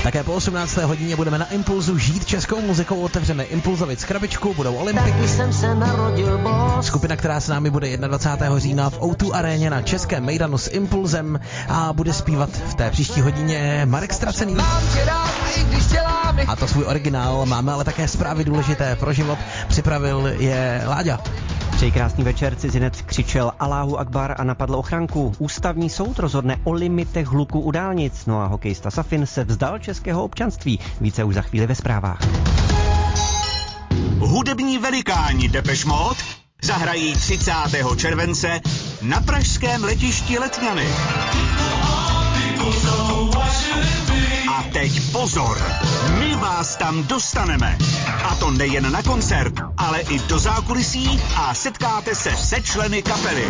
Také po 18. hodině budeme na Impulzu žít českou muzikou. Otevřeme Impulzovic krabičku, budou Olympics. Skupina, která s námi bude 21. října v O2 aréně na českém mejdanu s Impulzem a bude zpívat v té příští hodině Marek Stracený. A to svůj originál. Máme ale také zprávy důležité pro život. Připravil je Láďa. Přeji krásný večer. Cizinec křičel Alláhu Akbar a napadl ochranku. Ústavní soud rozhodne o limitech hluku u dálnic. No a hokejista Safin se vzdal českého občanství. Více už za chvíli ve zprávách. Hudební velikáni Depeche Mode zahrají 30. července na pražském letišti Letňany. A teď pozor, my vás tam dostaneme. A to nejen na koncert, ale i do zákulisí a setkáte se se členy kapely.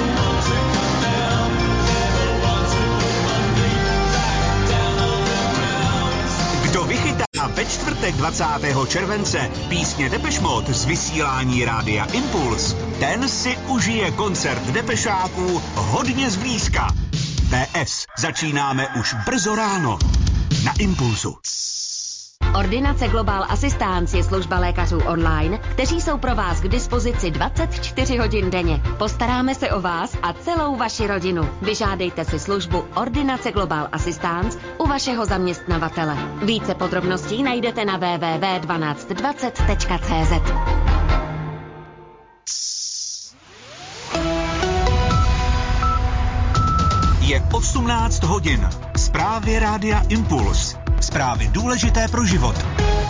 Kdo vychytá ve čtvrtek 20. července písně Depeche Mode z vysílání rádia Impuls, ten si užije koncert Depešáků hodně zblízka. PS začínáme už brzo ráno na Impulzu. Ordinace Global Assistance je služba lékařů online, kteří jsou pro vás k dispozici 24 hodin denně. Postaráme se o vás a celou vaši rodinu. Vyžádejte si službu Ordinace Global Assistance u vašeho zaměstnavatele. Více podrobností najdete na www.1220.cz. Je 18 hodin. Zprávy rádia Impuls. Zprávy důležité pro život.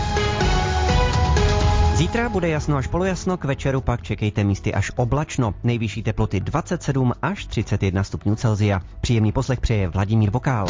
Zítra bude jasno až polojasno, k večeru pak čekejte místy až oblačno. Nejvyšší teploty 27 až 31 stupňů Celsia. Příjemný poslech přeje Vladimír Vokál.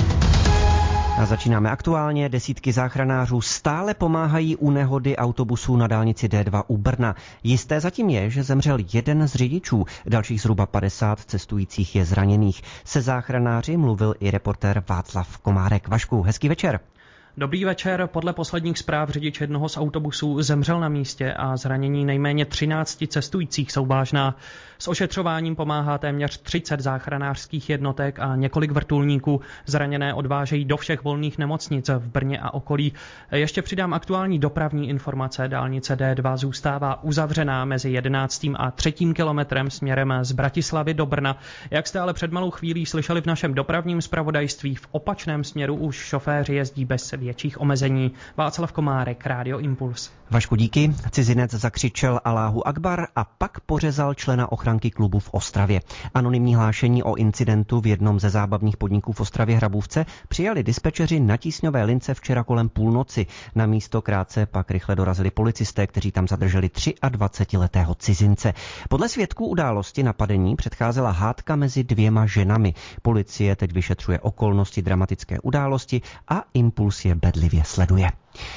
A začínáme aktuálně. Desítky záchranářů stále pomáhají u nehody autobusů na dálnici D2 u Brna. Jisté zatím je, že zemřel jeden z řidičů. Dalších zhruba 50 cestujících je zraněných. Se záchranáři mluvil i reportér Václav Komárek. Vašku, hezký večer. Dobrý večer. Podle posledních zpráv řidič jednoho z autobusů zemřel na místě a zranění nejméně 13 cestujících jsou vážná. S ošetřováním pomáhá téměř 30 záchranářských jednotek a několik vrtulníků. Zraněné odvážejí do všech volných nemocnic v Brně a okolí. Ještě přidám aktuální dopravní informace. Dálnice D2 zůstává uzavřená mezi 11. a 3. kilometrem směrem z Bratislavy do Brna. Jak jste ale před malou chvílí slyšeli v našem dopravním zpravodajství, v opačném směru už šoféři jezdí bez větších omezení. Václav Komárek, Rádio Impuls. Vašku, díky. Cizinec zakřičel Alláhu Akbar a pak pořezal člena ochranky klubu v Ostravě. Anonymní hlášení o incidentu v jednom ze zábavních podniků v Ostravě Hrabůvce přijali dispečeři na tísňové lince včera kolem půlnoci. Na místo krátce pak rychle dorazili policisté, kteří tam zadrželi 23letého cizince. Podle svědků události napadení předcházela hádka mezi dvěma ženami. Policie teď vyšetřuje okolnosti dramatické události a Impuls je bedlivě sleduje.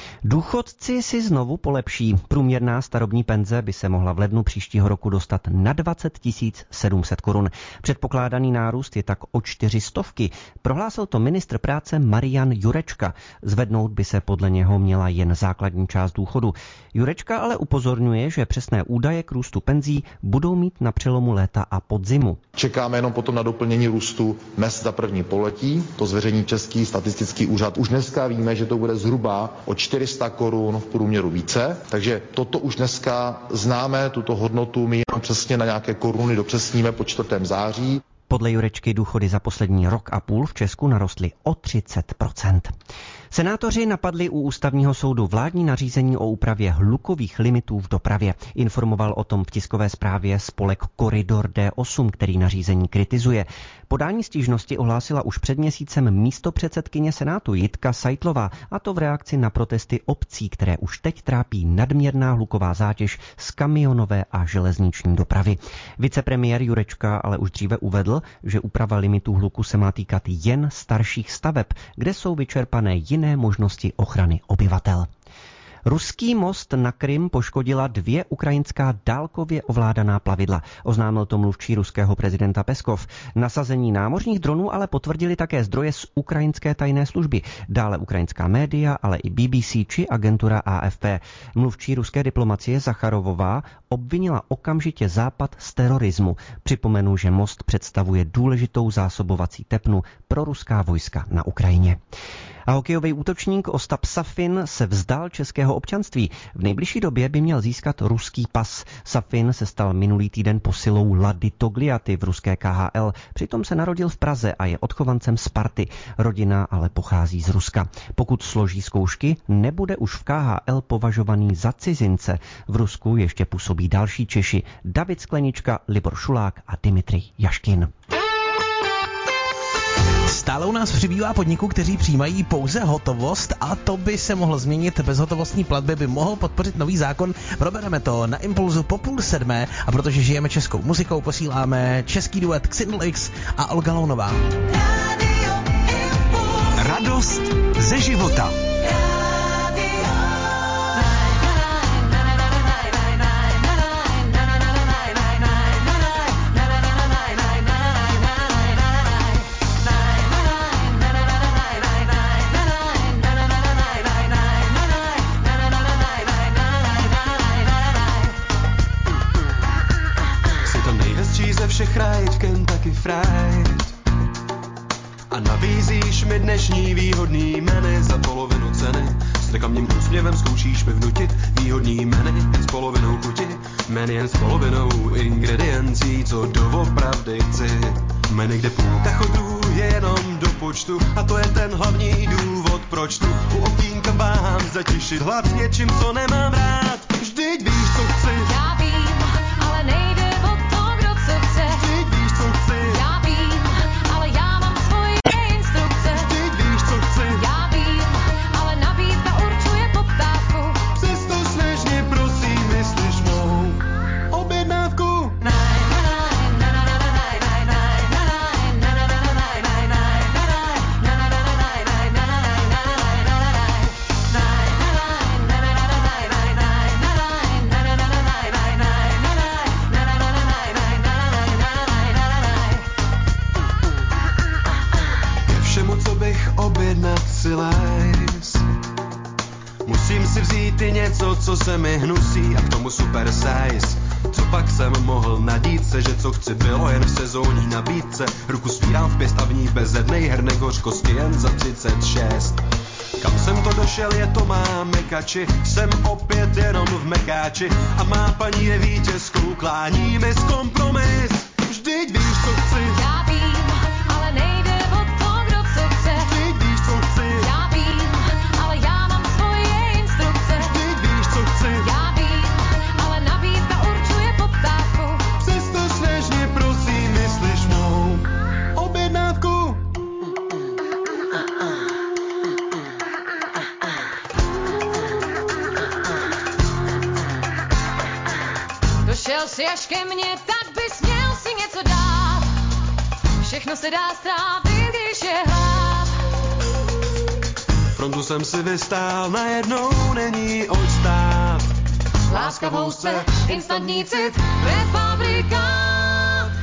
Důchodci si znovu polepší. Průměrná starobní penze by se mohla v lednu příštího roku dostat na 20 700 korun. Předpokládaný nárůst je tak o 400. Prohlásil to ministr práce Marian Jurečka. Zvednout by se podle něho měla jen základní část důchodu. Jurečka ale upozorňuje, že přesné údaje k růstu penzí budou mít na přelomu léta a podzimu. Čekáme jenom potom na doplnění růstu mezd za první pololetí. To zveřejní Český statistický úřad. Už dneska víme, že to bude zhruba o 400 korun v průměru více. Takže toto už dneska známe, tuto hodnotu my jenom přesně na nějaké koruny dopřesníme po 4. září. Podle Jurečky důchody za poslední rok a půl v Česku narostly o 30%. Senátoři napadli u Ústavního soudu vládní nařízení o úpravě hlukových limitů v dopravě. Informoval o tom v tiskové zprávě spolek Koridor D8, který nařízení kritizuje. Podání stížnosti ohlásila už před měsícem místopředsedkyně Senátu Jitka Seitlová, a to v reakci na protesty obcí, které už teď trápí nadměrná hluková zátěž z kamionové a železniční dopravy. Vicepremiér Jurečka ale už dříve uvedl, že úprava limitů hluku se má týkat jen starších staveb, kde jsou vyčerpané jiné možnosti ochrany obyvatel. Ruský most na Krym poškodila 2 ukrajinská dálkově ovládaná plavidla. Oznámil to mluvčí ruského prezidenta Peskov. Nasazení námořních dronů ale potvrdili také zdroje z ukrajinské tajné služby. Dále ukrajinská média, ale i BBC či agentura AFP. Mluvčí ruské diplomacie Zacharovová obvinila okamžitě Západ z terorismu. Připomenu, že most představuje důležitou zásobovací tepnu pro ruská vojska na Ukrajině. A hokejový útočník Ostap Safin se vzdal českého občanství. V nejbližší době by měl získat ruský pas. Safin se stal minulý týden posilou Lady Togliaty v ruské KHL. Přitom se narodil v Praze a je odchovancem Sparty. Rodina ale pochází z Ruska. Pokud složí zkoušky, nebude už v KHL považovaný za cizince. V Rusku ještě působí další Češi: David Sklenička, Libor Šulák a Dimitrij Jaškin. Stále u nás přibývá podniků, kteří přijímají pouze hotovost, a to by se mohlo změnit. Bezhotovostní platby by mohl podpořit nový zákon. Probereme to na Impulzu po 6:30, a protože žijeme českou muzikou, posíláme český duet Xindl X a Olga Lounová. Radost ze života. Všech rajt Kentucky Fried a nabízíš mi dnešní výhodný menu za polovinu ceny. S reklamním úsměvem zkoušíš mi vnutit výhodný menu jen s polovinou chuti, menu jen s polovinou ingrediencí, co doopravdy chci. Menu, kde půlka chodů je jenom do počtu, a to je ten hlavní důvod, proč tu u okýnka váhám zatěšit hlad něčím, co nemám rád. Vždyť víš, co chci. Já vím, ale nejde o to, kdo co chce. Vždyť víš, co chci. Já vím, ale já mám svoje instrukce. Vždyť víš, co chci. Já vím, ale nabídka určuje poptávku. Přesto svěžně prosím, myslíš mou objednávku. Objednat si lajs. Musím si vzít i něco, co se mi hnusí, a k tomu super size. Co pak jsem mohl nadít se, že co chci bylo jen v sezónní nabídce. Ruku svírám v pěst a v ní bezednej hernek hořkosti jen za 36. Kam jsem to došel, je to má mekači. Jsem opět jenom v mekáči a má paní je vítězkou, klání mi z kompromis. Vždyť víš, co chci. Já vím, ale nejde o to, kdo co chce. Vždyť víš, co chci. Já vím, ale já mám svoje instrukce. Vždyť víš, co chci. Já vím, ale nabídka určuje poptávku. Přesto svěžně prosím, myslíš mou objednávku. Došel jsi až ke mně, tak bys měl si něco dát. Všechno se dá strávit, když je hlad. Frontu jsem si vystál, najednou není oč stát. Láska v housce, instantní cit, prefabrikát.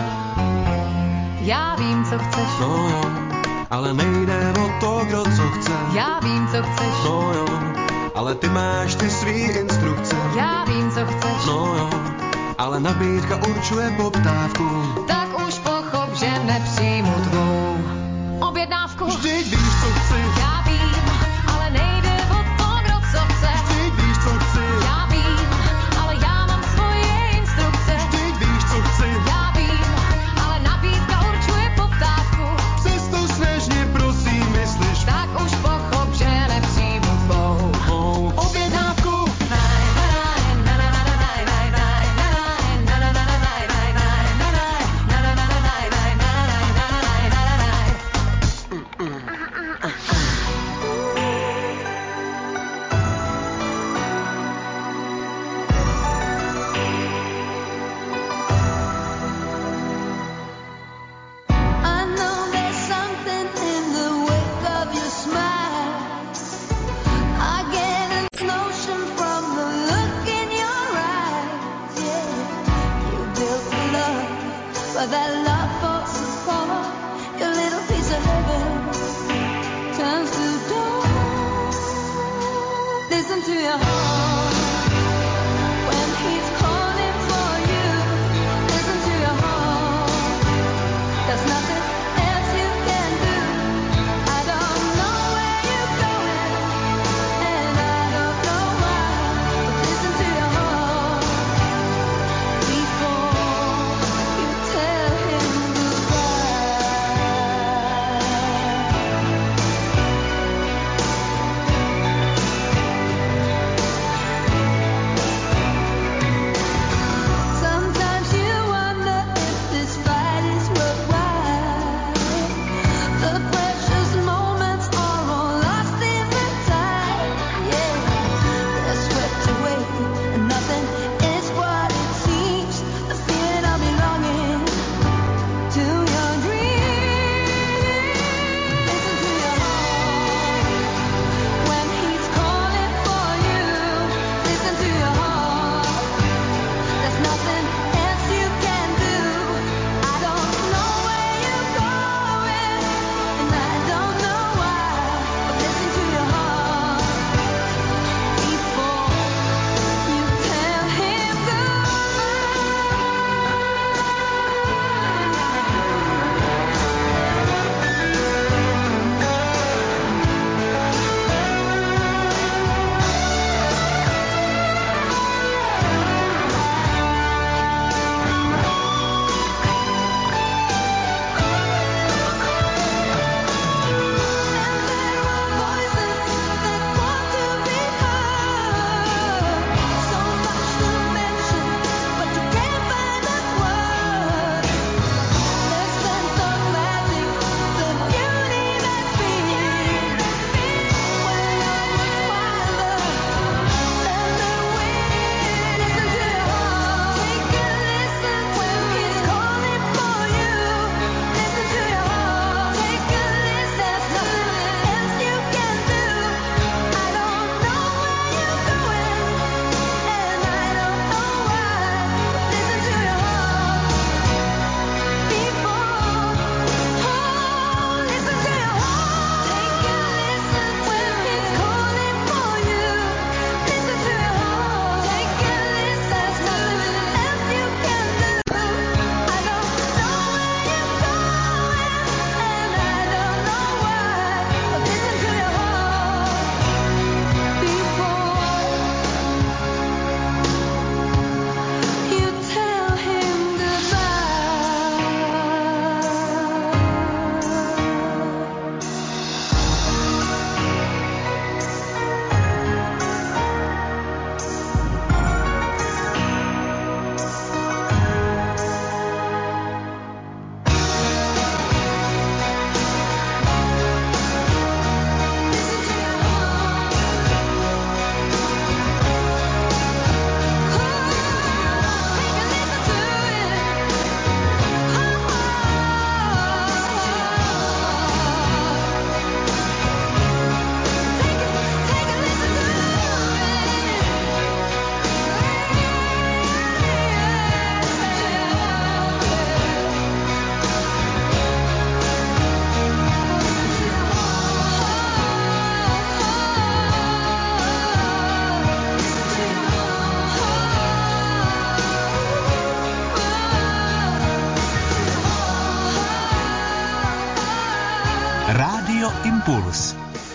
Já vím, co chceš. No jo, ale nejde o to, kdo co chce. Já vím, co chceš. No jo, ale ty máš ty svý instrukce. Já vím, co chceš. No jo, ale nabídka určuje poptávku. Tak už pochop, že nepřijmu tvou objednávku. Vždyť víš, co chci. Já vím, ale nejde o to, kdo co chce. Vždyť víš, co chci. Já vím, ale já mám svoje instrukce. Vždyť víš, co chci. Já vím, ale nabídka určuje poptávku. Přesto svěžně prosím, myslíš Tak už pochop, že nepřijmu tvou mou objednávku.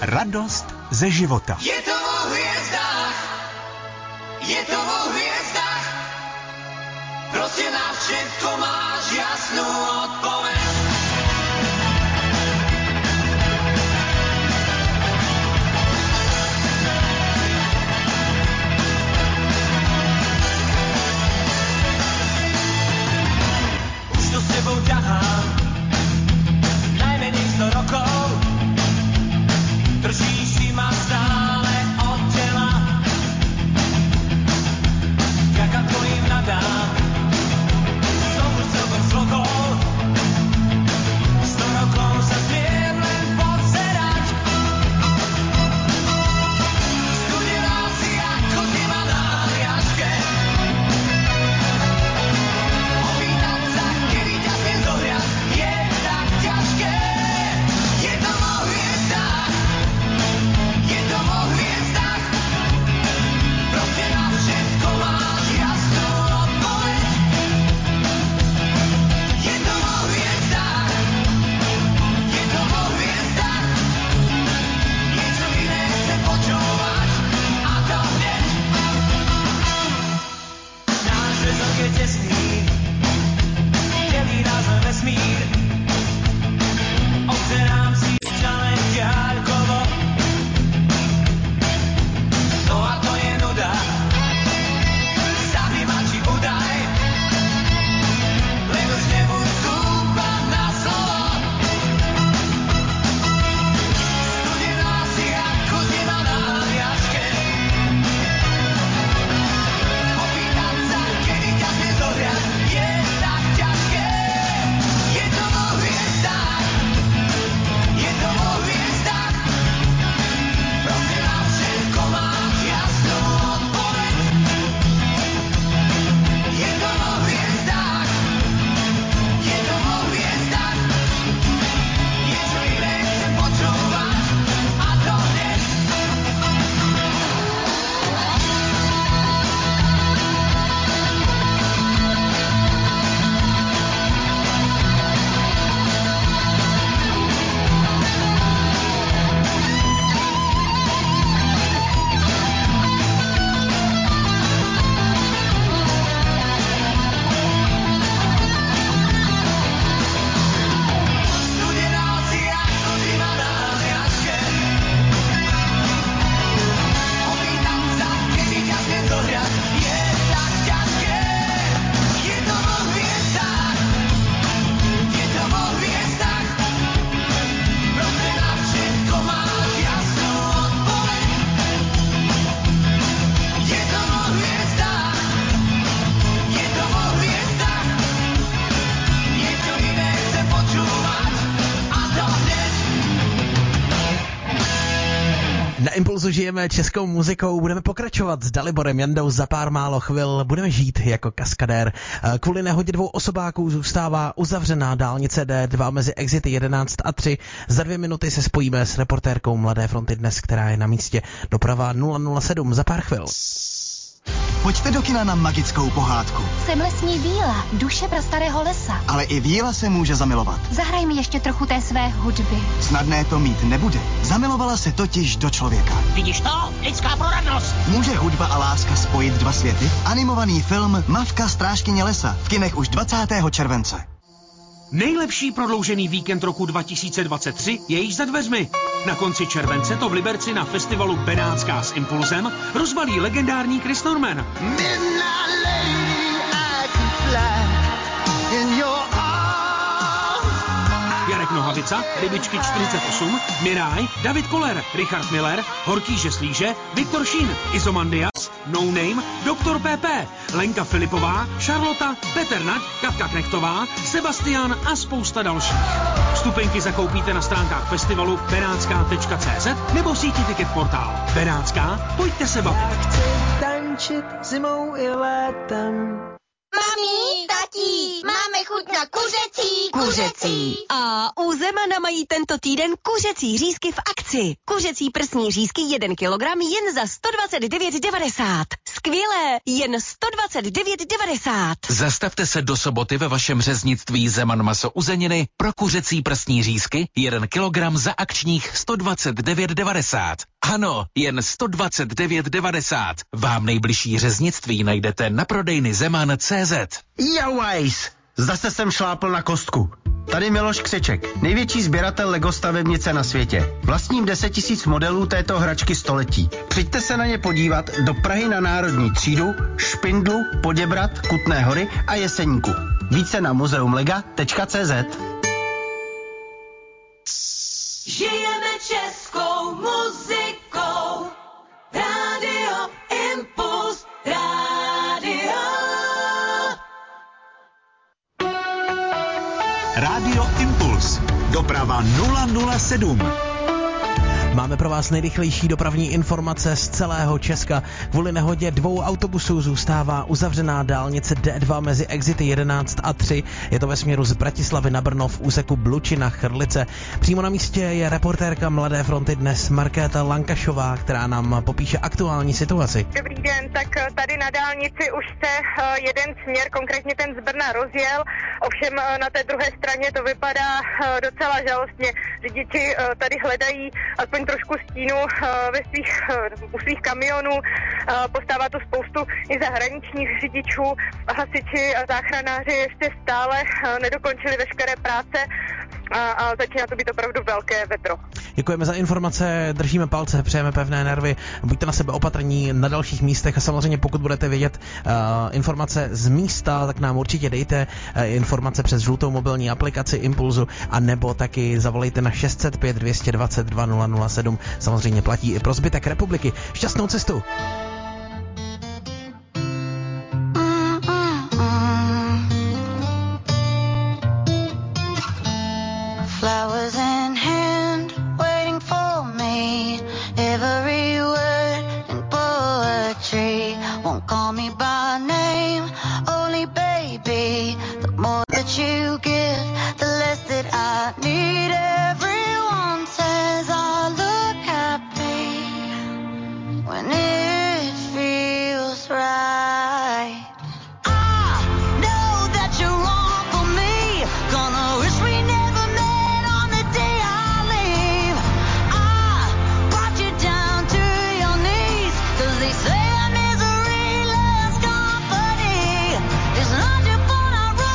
Radost ze života. Je to o hvězdách, je to o hvězdách, prostě na všechno máš jasnou odpověď. Už to s tebou ťahám, najmenej 100 rokov, držíš si ma stále od tela. Vďaka tvojim nadám, znovu celkom zlokol. 100 rokov sa smiem len pozerať. Studená si ako zima na jaške. Opýtať sa, kedy ťa smiem zohriať, je tak ťažké. Je to vo hviezdách, je to vo hviezdách, proste na všetko máš jasnú odpoveď. Je to vo hviezdách, je to vo hviezdách, niečo iné chcem počúvať, a to hneď. Náš zväzok je tesný, delí nás len vesmír, obzerám si len ďalkovo. No a to je nuda, zabij ma či udaj, len už nebudú skúpať na slovo. Studená si ako zima na jaške. Opýtať sa, kedy ťa smiem zohriať, je tak ťažké. Je to vo hviezdách, je to vo hviezdách, proste na všetko máš jasnú odpoveď. Je to vo hviezdách, je to vo hviezdách, niečo iné chcem počúvať, a to hneď. Studená si ako zima na jaške. Opýtať sa, kedy ťa smiem zohriať, je tak ťažké. Je to vo hviezdách, je to vo hviezdách, proste na všetko máš jasnú odpoveď. Je to vo hviezdách, je to vo hviezdách, niečo iné chcem počúvať, a to hneď. Na Impulzu žijeme českou muzikou, budeme pokračovat s Daliborem Jandou za pár málo chvil, budeme žít jako kaskadér. Kvůli nehodě 2 osobáků zůstává uzavřená dálnice D2 mezi exity 11 a 3. Za 2 minuty se spojíme s reportérkou Mladé fronty Dnes, která je na místě. Doprava 007 za pár chvil. Pojďte do kina na magickou pohádku. Jsem lesní víla, duše prastarého lesa. Ale i víla se může zamilovat. Zahraj mi ještě trochu té své hudby. Snadné to mít nebude. Zamilovala se totiž do člověka. Vidíš to? Lidská proradnost. Může hudba a láska spojit 2 světy? Animovaný film Mavka strážkyně lesa v kinech už 20. července. Nejlepší prodloužený víkend roku 2023 je již za dveřmi. Na konci července to v Liberci na festivalu Benátská s Impulzem rozbalí legendární Chris Norman. Jarek Nohavica, Rybičky 48, Miraj, David Koller, Richard Miller, Horký žeslíže, Viktor Šín, Izomandias, No Name, Dr. PP, Lenka Filipová, Charlotta, Petr Nať, Katka Knechtová, Sebastian a spousta dalších. Vstupenky zakoupíte na stránkách festivalu benátská.cz nebo v síti Ticket Portál. Benátská, pojďte se bavit. Chci tančit zimou i létem. Mami, tatí, máme chuť na kuřecí. A u Zemana mají tento týden kuřecí řízky v akci. Kuřecí prsní řízky 1 kilogram jen za 129,90. skvělé, jen 129,90. Zastavte se do soboty ve vašem řeznictví Zeman maso uzeniny pro kuřecí prsní řízky 1 kilogram za akčních 129,90. Ano, jen 129,90. Vám nejbližší řeznictví najdete na prodejny Zeman.cz. Jauajs! Zase jsem šlápl na kostku. Tady Miloš Křeček, největší sběratel Lego stavebnice na světě. Vlastním 10 000 modelů této hračky století. Přijďte se na ně podívat do Prahy na Národní třídu, Špindlu, Poděbrad, Kutné Hory a Jeseníku. Více na muzeumlega.cz. Žijeme českou muzikou. Rádio Impuls, Rádio Impuls. Doprava 007. Máme pro vás nejrychlejší dopravní informace z celého Česka. Kvůli nehodě 2 autobusů zůstává uzavřená dálnice D2 mezi exity 11 a 3. Je to ve směru z Bratislavy na Brno v úseku Blučina-Chrlice. Přímo na místě je reportérka Mladé fronty dnes Markéta Lankašová, která nám popíše aktuální situaci. Dobrý den, tak tady na dálnici už se jeden směr, konkrétně ten z Brna, rozjel. Ovšem na té druhé straně to vypadá docela žalostně. Řidiči tady hledají aspoň trošku stínu u svých kamionů. Postává tu spoustu i zahraničních řidičů. Hasiči a záchranáři ještě stále nedokončili veškeré práce a začíná to být opravdu velké vedro. Děkujeme za informace, držíme palce, přejeme pevné nervy, buďte na sebe opatrní na dalších místech a samozřejmě pokud budete vědět informace z místa, tak nám určitě dejte informace přes žlutou mobilní aplikaci Impulzu a nebo taky zavolejte na 605 220 2007. Samozřejmě platí i pro zbytek republiky. Šťastnou cestu! Flowers in hand, waiting for me. Every word in poetry won't call me by name, only baby. The more that you give, the less that I need. Everyone says I look happy when it feels right. I know that you're wrong for me, gonna wish we never met on the day I leave. I brought you down to your knees, 'cause they say misery loves company. It's not your fault I run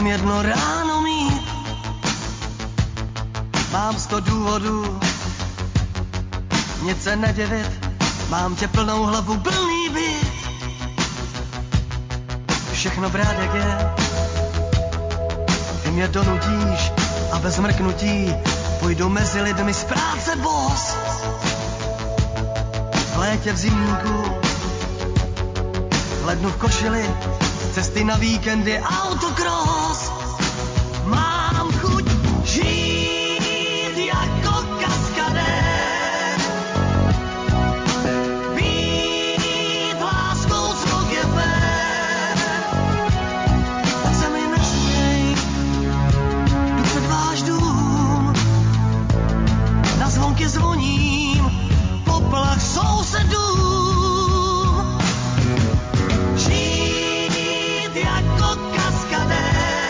jen jedno ráno mít. Mám 100 důvodů, nic se nedivit, mám tě plnou hlavu, plný byt. Všechno brát jak je, ty mě donutíš a bez mrknutí půjdu mezi lidmi z práce boss. V létě v zimníku, v lednu v košili, cesty na víkendy, autocross. Mám chuť žít jako kaskadér, být láskou, co je fér. Tak se mi nesměj, jdu před váš dům, na zvonky zvoním, poplach sousedům. Žít jako kaskadér,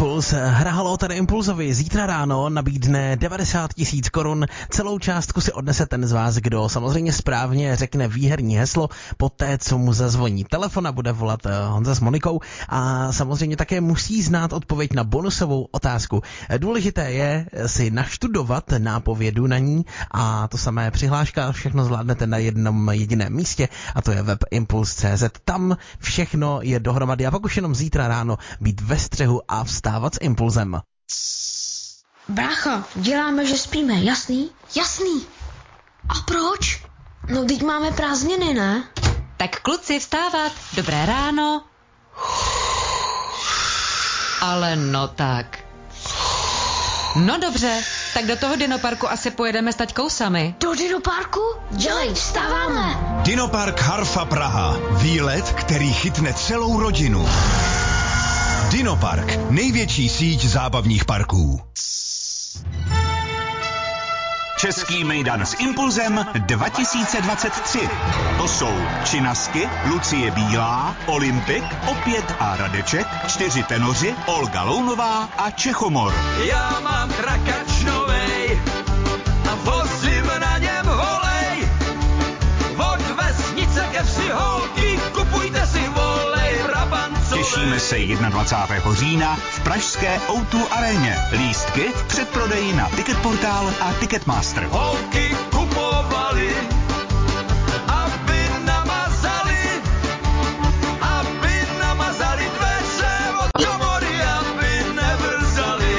Impuls. Hra Halo tady Impulzovi zítra ráno nabídne 90 000 korun. Celou částku si odnese ten z vás, kdo samozřejmě správně řekne výherní heslo poté, co mu zazvoní telefon a bude volat Honza s Monikou. A samozřejmě také musí znát odpověď na bonusovou otázku. Důležité je si naštudovat nápovědu na ní a to samé přihláška, všechno zvládnete na jednom jediném místě a to je web Impuls.cz. Tam všechno je dohromady a pak už jenom zítra ráno být ve střehu a vstávat s Impulzem. Brácha, děláme, že spíme, jasný? Jasný. A proč? No, teď máme prázdniny, ne? Tak kluci, vstávat. Dobré ráno. Ale no tak. No dobře, tak do toho dinoparku asi pojedeme s taťkou sami. Do dinoparku? Dělej, vstáváme. Dinopark Harfa Praha. Výlet, který chytne celou rodinu. Dinopark, největší síť zábavních parků. Český mejdan s Impulzem 2023. To jsou Činasky, Lucie Bílá, Olympik, Opět a Radeček, 4 tenoři, Olga Lounová a Čechomor. Já mám trakač novej a vozím na něm volej. Od vesnice ke vsi holky, kupujte si volej brabancovej. Těšíme se 21. října v pražské O2 aréně. Lístky v předprodeji na Ticketportál a Ticketmaster. Holky kupovali, aby namazali dveře od komory, aby nevrzali.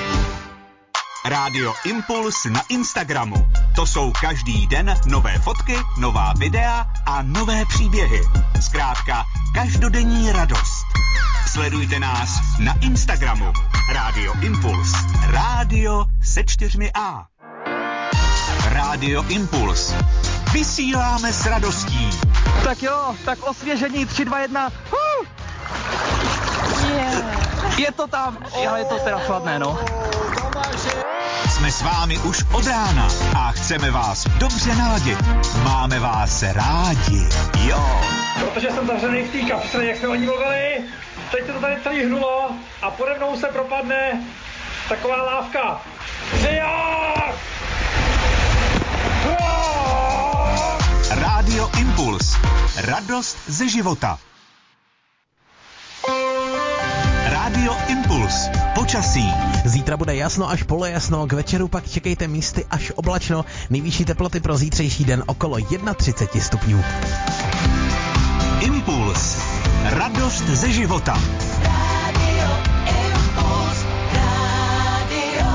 Rádio Impuls na Instagramu. To jsou každý den nové fotky, nová videa a nové příběhy. Zkrátka každodenní radost. Sledujte nás na Instagramu. Rádio Impuls. Rádio se 4A. Rádio Impuls. Vysíláme s radostí. Tak jo, tak osvěžení 3, 2, 1. Yeah. Je to tam, ale je to teda chladné, no. Jsme s vámi už od rána a chceme vás dobře naladit. Máme vás rádi. Jo. Protože jsem zavřený v té kapsle, jak jsme o ní mluvili, teď to tady celý hnulo a pode mnou se propadne taková lávka. Rádio Impuls. Radost ze života. Rádio Impuls. Počasí. Zítra bude jasno až polojasno, k večeru pak čekejte místy až oblačno, nejvyšší teploty pro zítřejší den okolo 31 stupňů. Impuls. Radost ze života. Rádio Impuls. Rádio.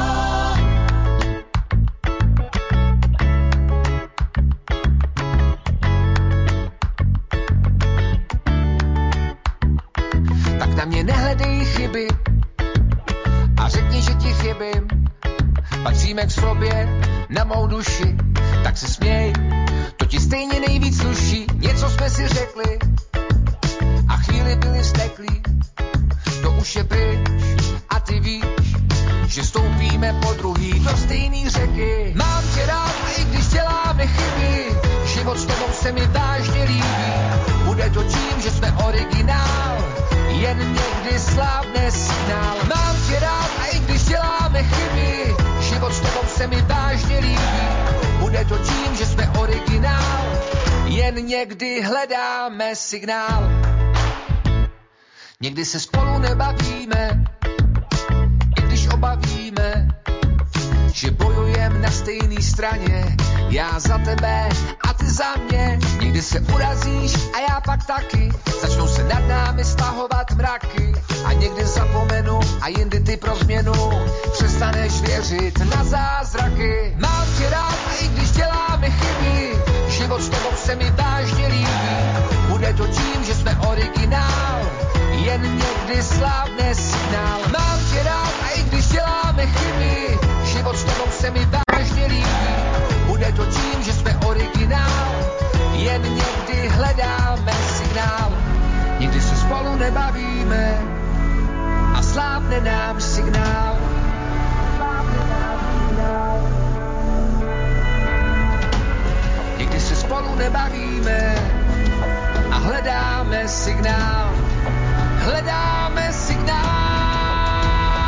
Tak na mě nehledej chyby a řekni, že ti chybím. Patříme k sobě, na mou duši, tak se směj, to ti stejně nejvíc sluší. Něco jsme si řekli a chvíli byli vzteklí, to už je pryč a ty víš, že stoupíme po druhý do stejný řeky. Mám tě rád, i když děláme chyby, život s tebou se mi vážně líbí. Bude to tím, že jsme originál, jen někdy slávne signál. Mám tě rád, a i když děláme chyby, život s tebou se mi vážně líbí. Bude to tím, že jsme originál, jen někdy hledáme signál. Někdy se spolu nebavíme, i když obavíme, že bojujem na stejný straně. Já za tebe a ty za mě. Někdy se urazíš a já pak taky. Začnou se nad námi stahovat mraky. A někdy zapomenu a jindy ty pro změnu přestaneš věřit na zázraky. Mám tě rád, a i když děláme chyby, život s tebou se mi vážně líbí. Bude to tím, že jsme originál, jen někdy slávne signál. Mám tě rád, a i když děláme chyby, život s tebou se mi vážně líbí. Bude to tím, že jsme originál, jen někdy hledáme signál. Někdy se spolu nebavíme a slábne nám signál. Někdy se spolu nebavíme a hledáme signál. Hledáme signál.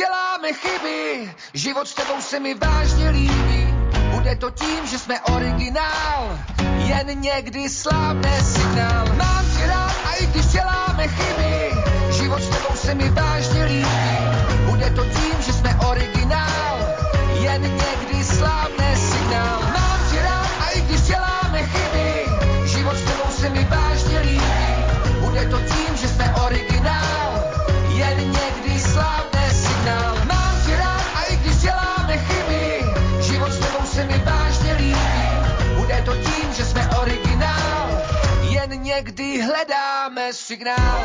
děláme chyby, život s tebou se mi vážně líbí. Bude to tím, že jsme originál, jen někdy slábne signál. Mám tě rád a i když děláme chyby, život s tebou se mi vážně líbí. Bude to tím, že jsme originál, jen někdy slábne signál. Mám tě rád a i když děláme chyby, život s tebou se mi vážně líbí. Bude to tím, že jsme originál, jen někdy slábne signál. Mám tě rád a i když děláme chyby, život s tebou se mi vážně líbí. Bude to tím, že jsme originál, jen někdy hledáme signál.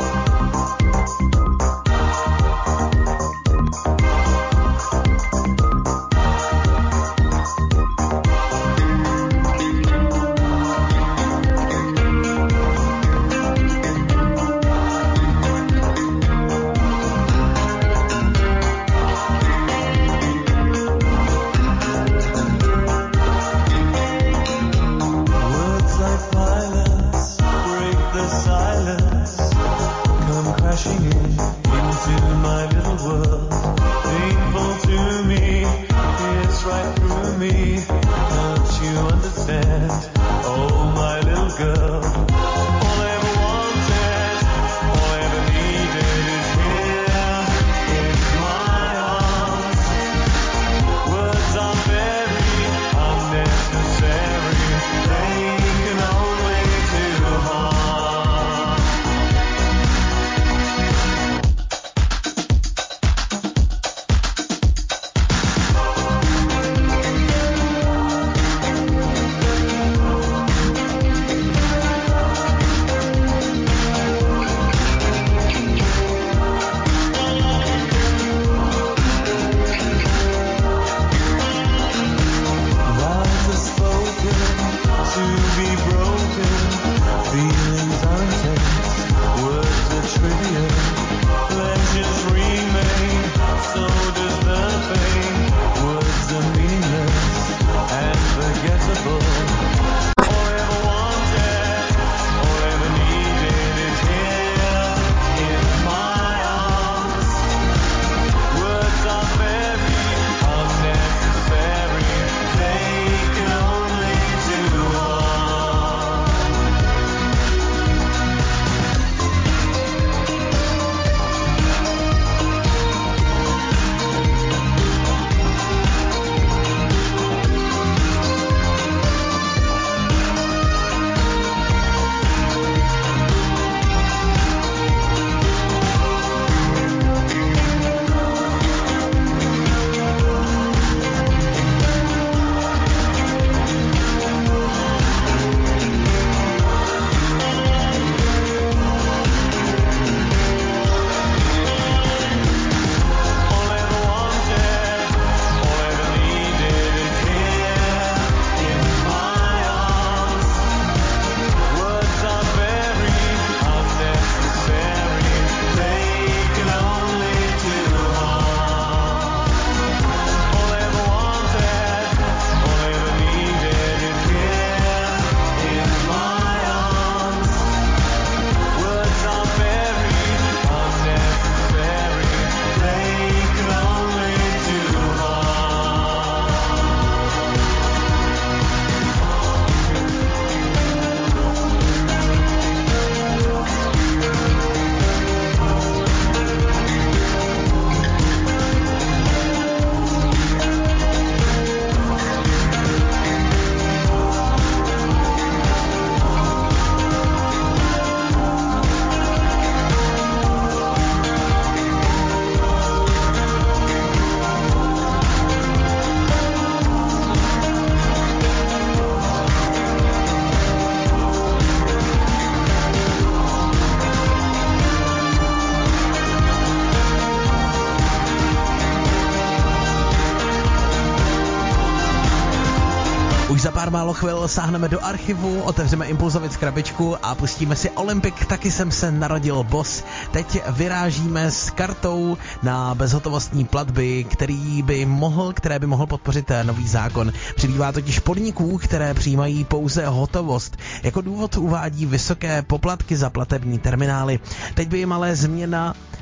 Už za pár málo chvil sáhneme do archivu, otevřeme Impulzovic krabičku a pustíme si Olympic, taky jsem se narodil boss. Teď vyrážíme s kartou na bezhotovostní platby, které by mohl podpořit nový zákon. Přibývá totiž podniků, které přijímají pouze hotovost. Jako důvod uvádí vysoké poplatky za platební terminály. Teď by jim ale změna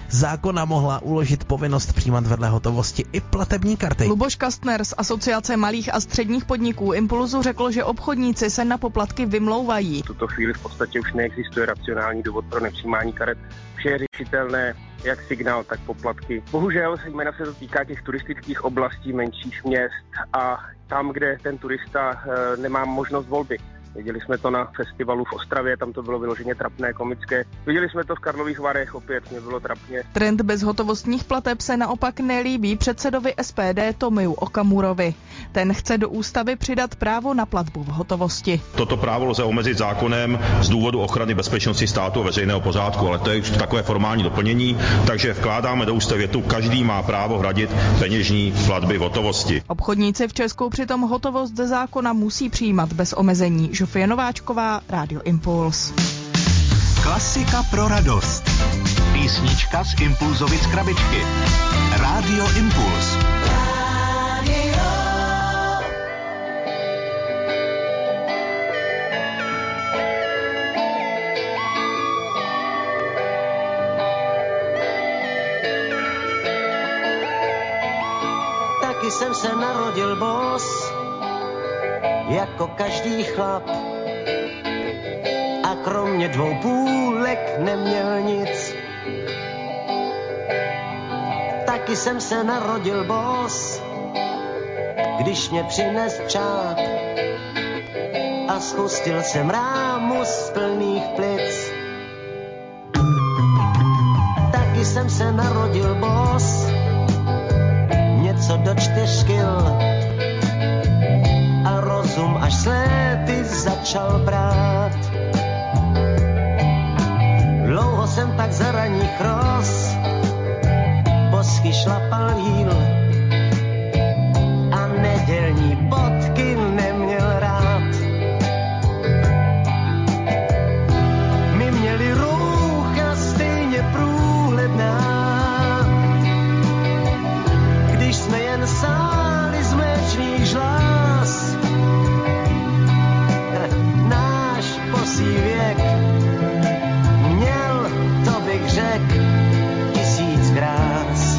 zákona mohla uložit povinnost přijímat vedle hotovosti i platební karty. Luboš Kastner z Asociace malých a středních podniků Impulzu řekl, že obchodníci se na poplatky vymlouvají. V tuto chvíli v podstatě už neexistuje racionální důvod pro nepřijímání karet. Vše je řešitelné, jak signál, tak poplatky. Bohužel zejména se to týká těch turistických oblastí, menších měst a tam, kde ten turista nemá možnost volby. Viděli jsme to na festivalu v Ostravě, tam to bylo vyloženě trapné, komické. Viděli jsme to v Karlových Varech, opět mě bylo trapně. Trend bezhotovostních plateb se naopak nelíbí předsedovi SPD Tomiu Okamurovi. Ten chce do ústavy přidat právo na platbu v hotovosti. Toto právo lze omezit zákonem z důvodu ochrany bezpečnosti státu a veřejného pořádku, ale to je už takové formální doplnění, takže vkládáme do ústavy větu, každý má právo hradit peněžní platby v hotovosti. Obchodníci v Česku přitom hotovost ze zákona musí přijímat bez omezení. Žofie Nováčková, Rádio Impuls. Klasika pro radost. Písnička z Impulzovic krabičky. Rádio Impuls. Taky jsem se narodil boss, jako každý chlap, a kromě 2 půlek neměl nic. Taky jsem se narodil boss, když mě přines čáp a spustil jsem rámu z plných plic. Taky jsem se narodil boss, něco do 4 kil, a rozum až s léty začal brát. Dlouho jsem tak za raních roz bosky šlapal jíl a nedělní bodky neměl rád. My měli růcha stejně průhledná, když jsme jen sáli z mléčných žláz. Náš bosý věk měl, to bych řekl, 1000 krás.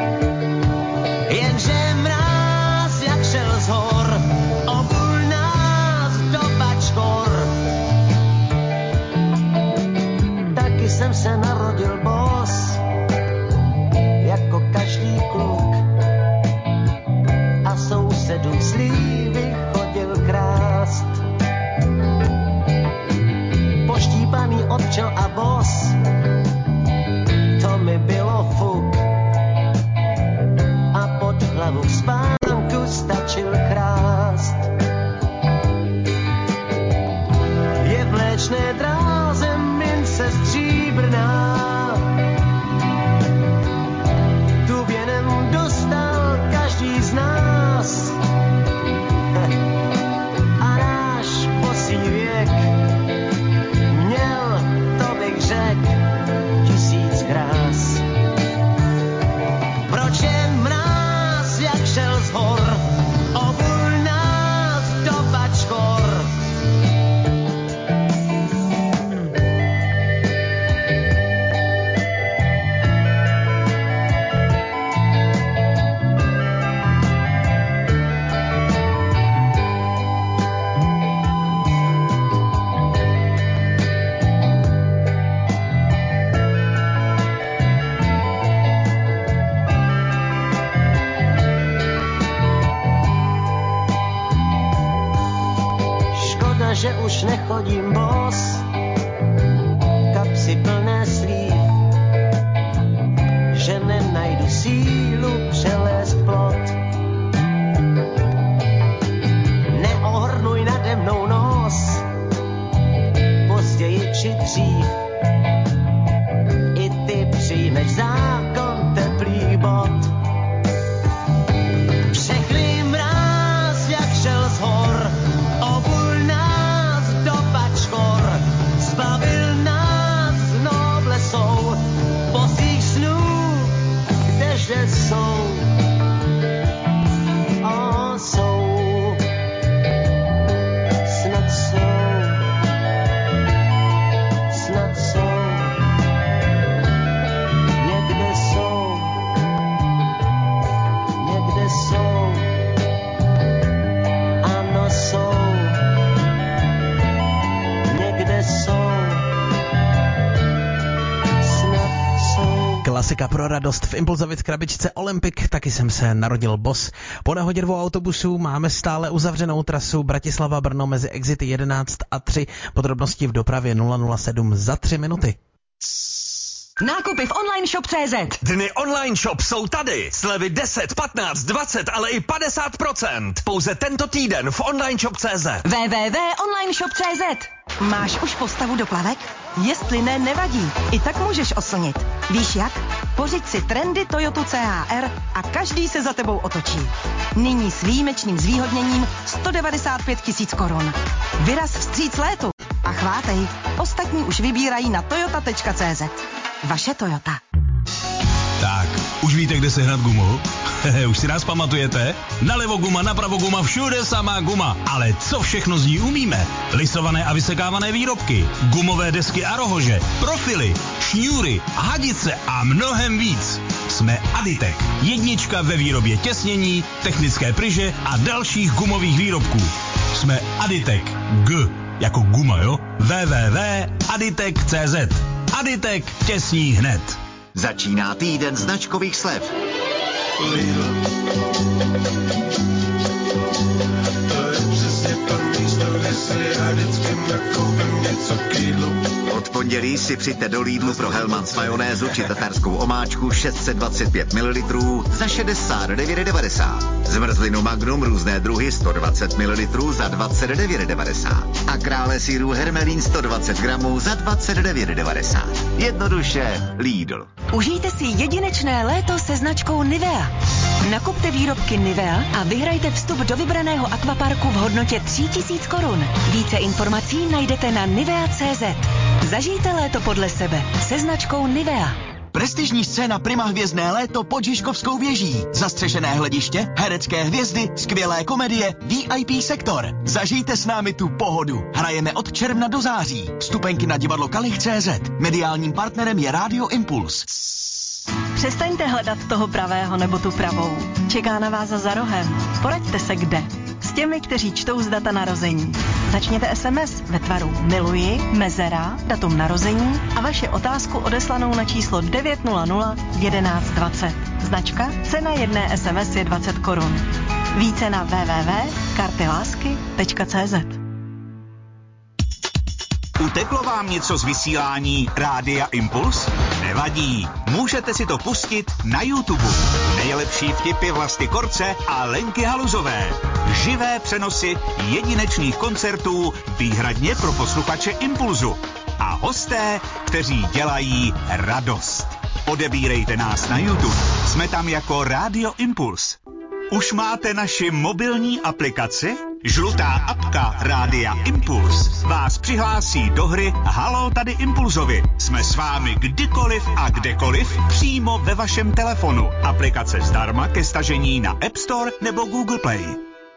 Jenže mráz jak šel z hor, obul nás do bačkor. Taky jsem se narodil boss, jako každý kluk, a sousedům slívy chodil krást. Poštípaný od včel a bos, to mi bylo fuk, a pod hlavu k spánku stačil krást. Je v mléčné dráze mince stříbrná, tu věnem dostal každý z nás. A náš bosý věk měl, to bych řekl, 1000 krás. Proč je mráz jak šel z hor, obul nás do bačkor. Škoda, že už nechodím bos, kapsy plné slív, že nenajdu sílu přelézt plot. Neohrnuj nade mnou nos, později či dřív, i ty přijmeš zákon teplých bot. Všechny mráz jak šel z hor, obul nás do bačkor. radost v Impulzově krabičce Olympic, taky jsem se narodil boss. Po nehodě 2 autobusů máme stále uzavřenou trasu Bratislava-Brno mezi exity 11 a 3. Podrobnosti v dopravě 007 za 3 minuty. Nákupy v online shop.cz. Dny online shop jsou tady. Slevy 10, 15, 20, ale i 50%. Pouze tento týden v online shop.cz. www.onlineshop.cz. Máš už postavu do plavek? Jestli ne, nevadí. I tak můžeš oslnit. Víš jak? Pořiď si trendy Toyota CHR a každý se za tebou otočí. Nyní s výjimečným zvýhodněním 195 000 korun. Vyraz vstříc létu a chvátej. Ostatní už vybírají na toyota.cz. Vaše Toyota. Tak, už víte, kde sehnat gumu? Už si nás pamatujete? Nalevo guma, napravo guma, všude samá guma. Ale co všechno z ní umíme? Lisované a vysekávané výrobky, gumové desky a rohože, profily, šňůry, hadice a mnohem víc. Jsme Aditek. Jednička ve výrobě těsnění, technické pryže a dalších gumových výrobků. Jsme Aditek. G jako guma, jo? www.aditek.cz. Aditek těsní hned. Začíná týden značkových slev. Od pondělí si přijďte do Lidlu pro Hellmann's majonézu či tatarskou omáčku 625 ml za 69,90. Zmrzlinu Magnum různé druhy 120 ml za 29,90. A krále sýrů Hermelín 120 gramů za 29,90. Jednoduše Lidl. Užijte si jedinečné léto se značkou Nivea. Nakupte výrobky Nivea a vyhrajte vstup do vybraného akvaparku v hodnotě 3 000 korun. Více informací najdete na nivea.cz. Zažijte léto podle sebe se značkou Nivea. Prestižní scéna Prima hvězdné léto pod Žižkovskou věží. Zastřešené hlediště, herecké hvězdy, skvělé komedie, VIP sektor. Zažijte s námi tu pohodu. Hrajeme od června do září. Vstupenky na divadlo Kalich.cz. Mediálním partnerem je Rádio Impuls. Přestaňte hledat toho pravého nebo tu pravou. Čeká na vás za rohem. Poraďte se kde. S těmi, kteří čtou z data narození. Začněte SMS ve tvaru miluji, mezera, datum narození a vaše otázku odeslanou na číslo 900 1120. Značka, cena jedné SMS je 20 korun. Více na www.kartylásky.cz. Uteklo vám něco z vysílání Rádia Impuls? Nevadí, můžete si to pustit na YouTube. Nejlepší vtipy Vlasty Korce a Lenky Haluzové. Živé přenosy jedinečných koncertů výhradně pro posluchače Impulzu. A hosté, kteří dělají radost. Odebírejte nás na YouTube. Jsme tam jako Rádio Impuls. Už máte naši mobilní aplikaci? Žlutá apka Rádia Impuls vás přihlásí do hry Haló tady Impulzovi. Jsme s vámi kdykoliv a kdekoliv přímo ve vašem telefonu. Aplikace zdarma ke stažení na App Store nebo Google Play.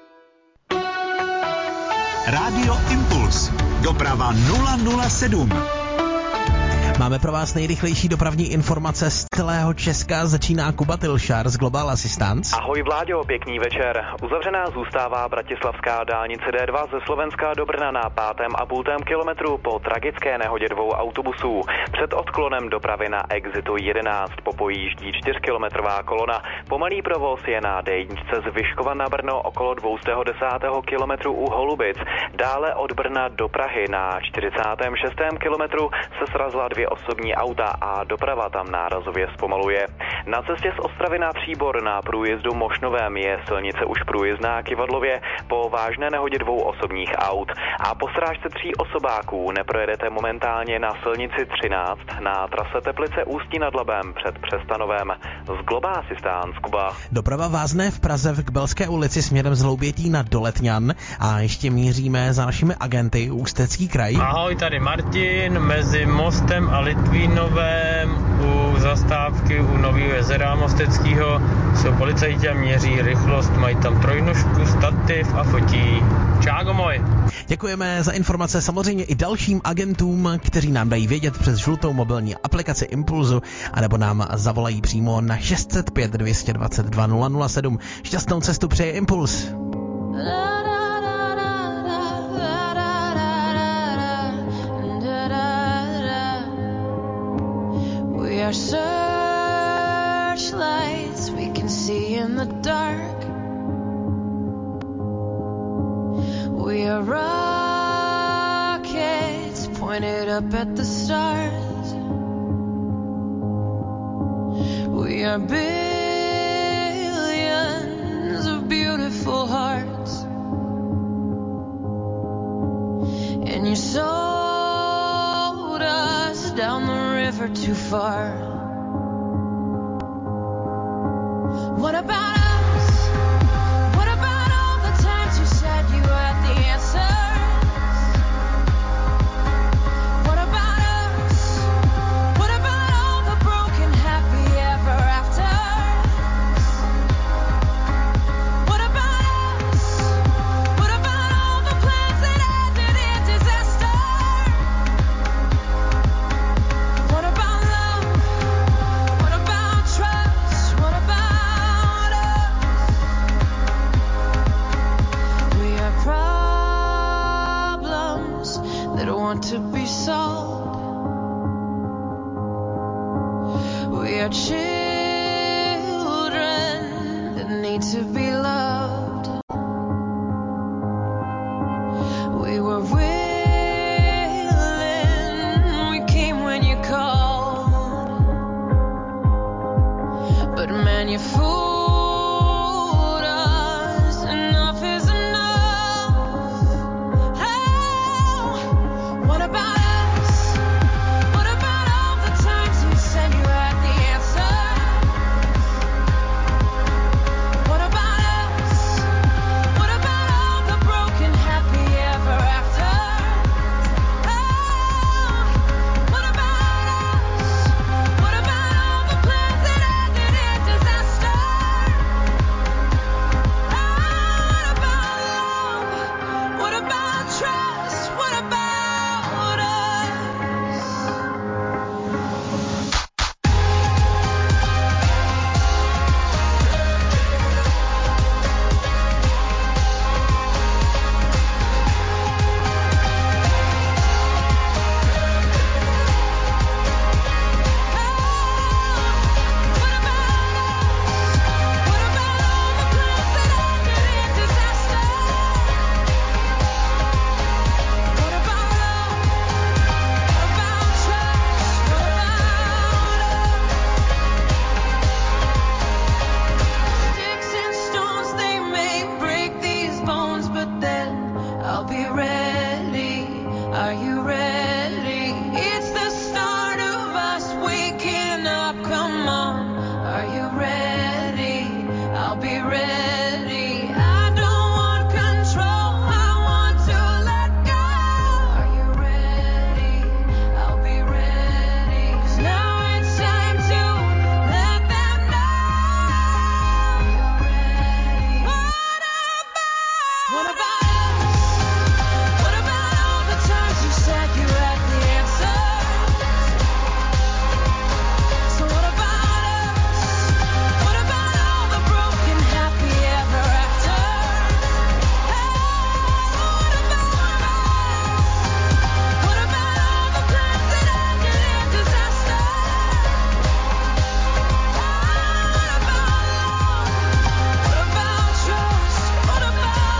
Rádio Impuls. Doprava 007. Máme pro vás nejrychlejší dopravní informace z celého Česka. Začíná Kuba Tilšar z Global Assistance. Ahoj Vláďo, pěkný večer. Uzavřená zůstává bratislavská dálnice D2 ze Slovenska do Brna na 5,5 kilometru po tragické nehodě 2 autobusů. Před odklonem dopravy na exitu 11 popojíždí 4kilometrová kolona. Pomalý provoz je na D1 z Vyškova na Brno okolo 210 kilometru u Holubic. Dále od Brna do Prahy na 46. kilometru se srazila 2 osobní auta a doprava tam nárazově zpomaluje. Na cestě z Ostravy na Příbor na průjezdu Mošnovém je silnice už průjezdná Kivadlově po vážné nehodě 2 osobních aut. A po srážce 3 osobáků neprojedete momentálně na silnici 13 na trase Teplice Ústí nad Labem před Přestanovem. Z Global Assistance Kuba. Doprava vázne v Praze v Kbelské ulici směrem z Hloubětína do Letňan a ještě míříme za našimi agenty Ústecký kraj. Ahoj, tady Martin, mezi Mostem a Litvínovem u zastávky u Nového jezera Mosteckého jsou policajti a měří rychlost, mají tam trojnožku, stativ a fotí. Čágo moj. Děkujeme za informace samozřejmě i dalším agentům, kteří nám dají vědět přes žlutou mobilní aplikaci Impulzu, anebo nám zavolají přímo na 605 222 007. Šťastnou cestu přeje Impuls. We are searching in the dark. We are rockets pointed up at the stars. We are billions of beautiful hearts. And you sold us down the river too far. What about us? What about all the times you said you had the answers? What about us? What about all the broken happy ever afters? What about us? What about all the plans that ended in disaster? What about love? What about trust? What about us? We are problems that want to be solved. We are children that need to be loved. We were willing, we came when you called. But man, you fooled us. Enough is enough. Oh, what about us? What about all the times you said you had the answers? What about us? What about all the broken happy ever afters? Oh, what about us? What about all the plans that ended in disaster? Oh, what about love? What about trust? What about us? Sticks and stones, they may break these bones, but then I'll be ready. Are you ready? It's the start of us waking up. Come on, are you ready? I'll be ready. I don't want control, I want to let go. Are you ready? I'll be ready. 'Cause now it's time to let them know you're ready. What about us? What about all the times you said you had the answers? So what about us? What about all the broken happy ever afters? Hey, what about us? What about all the plans that ended in disaster? What about love? What about trust? What about us?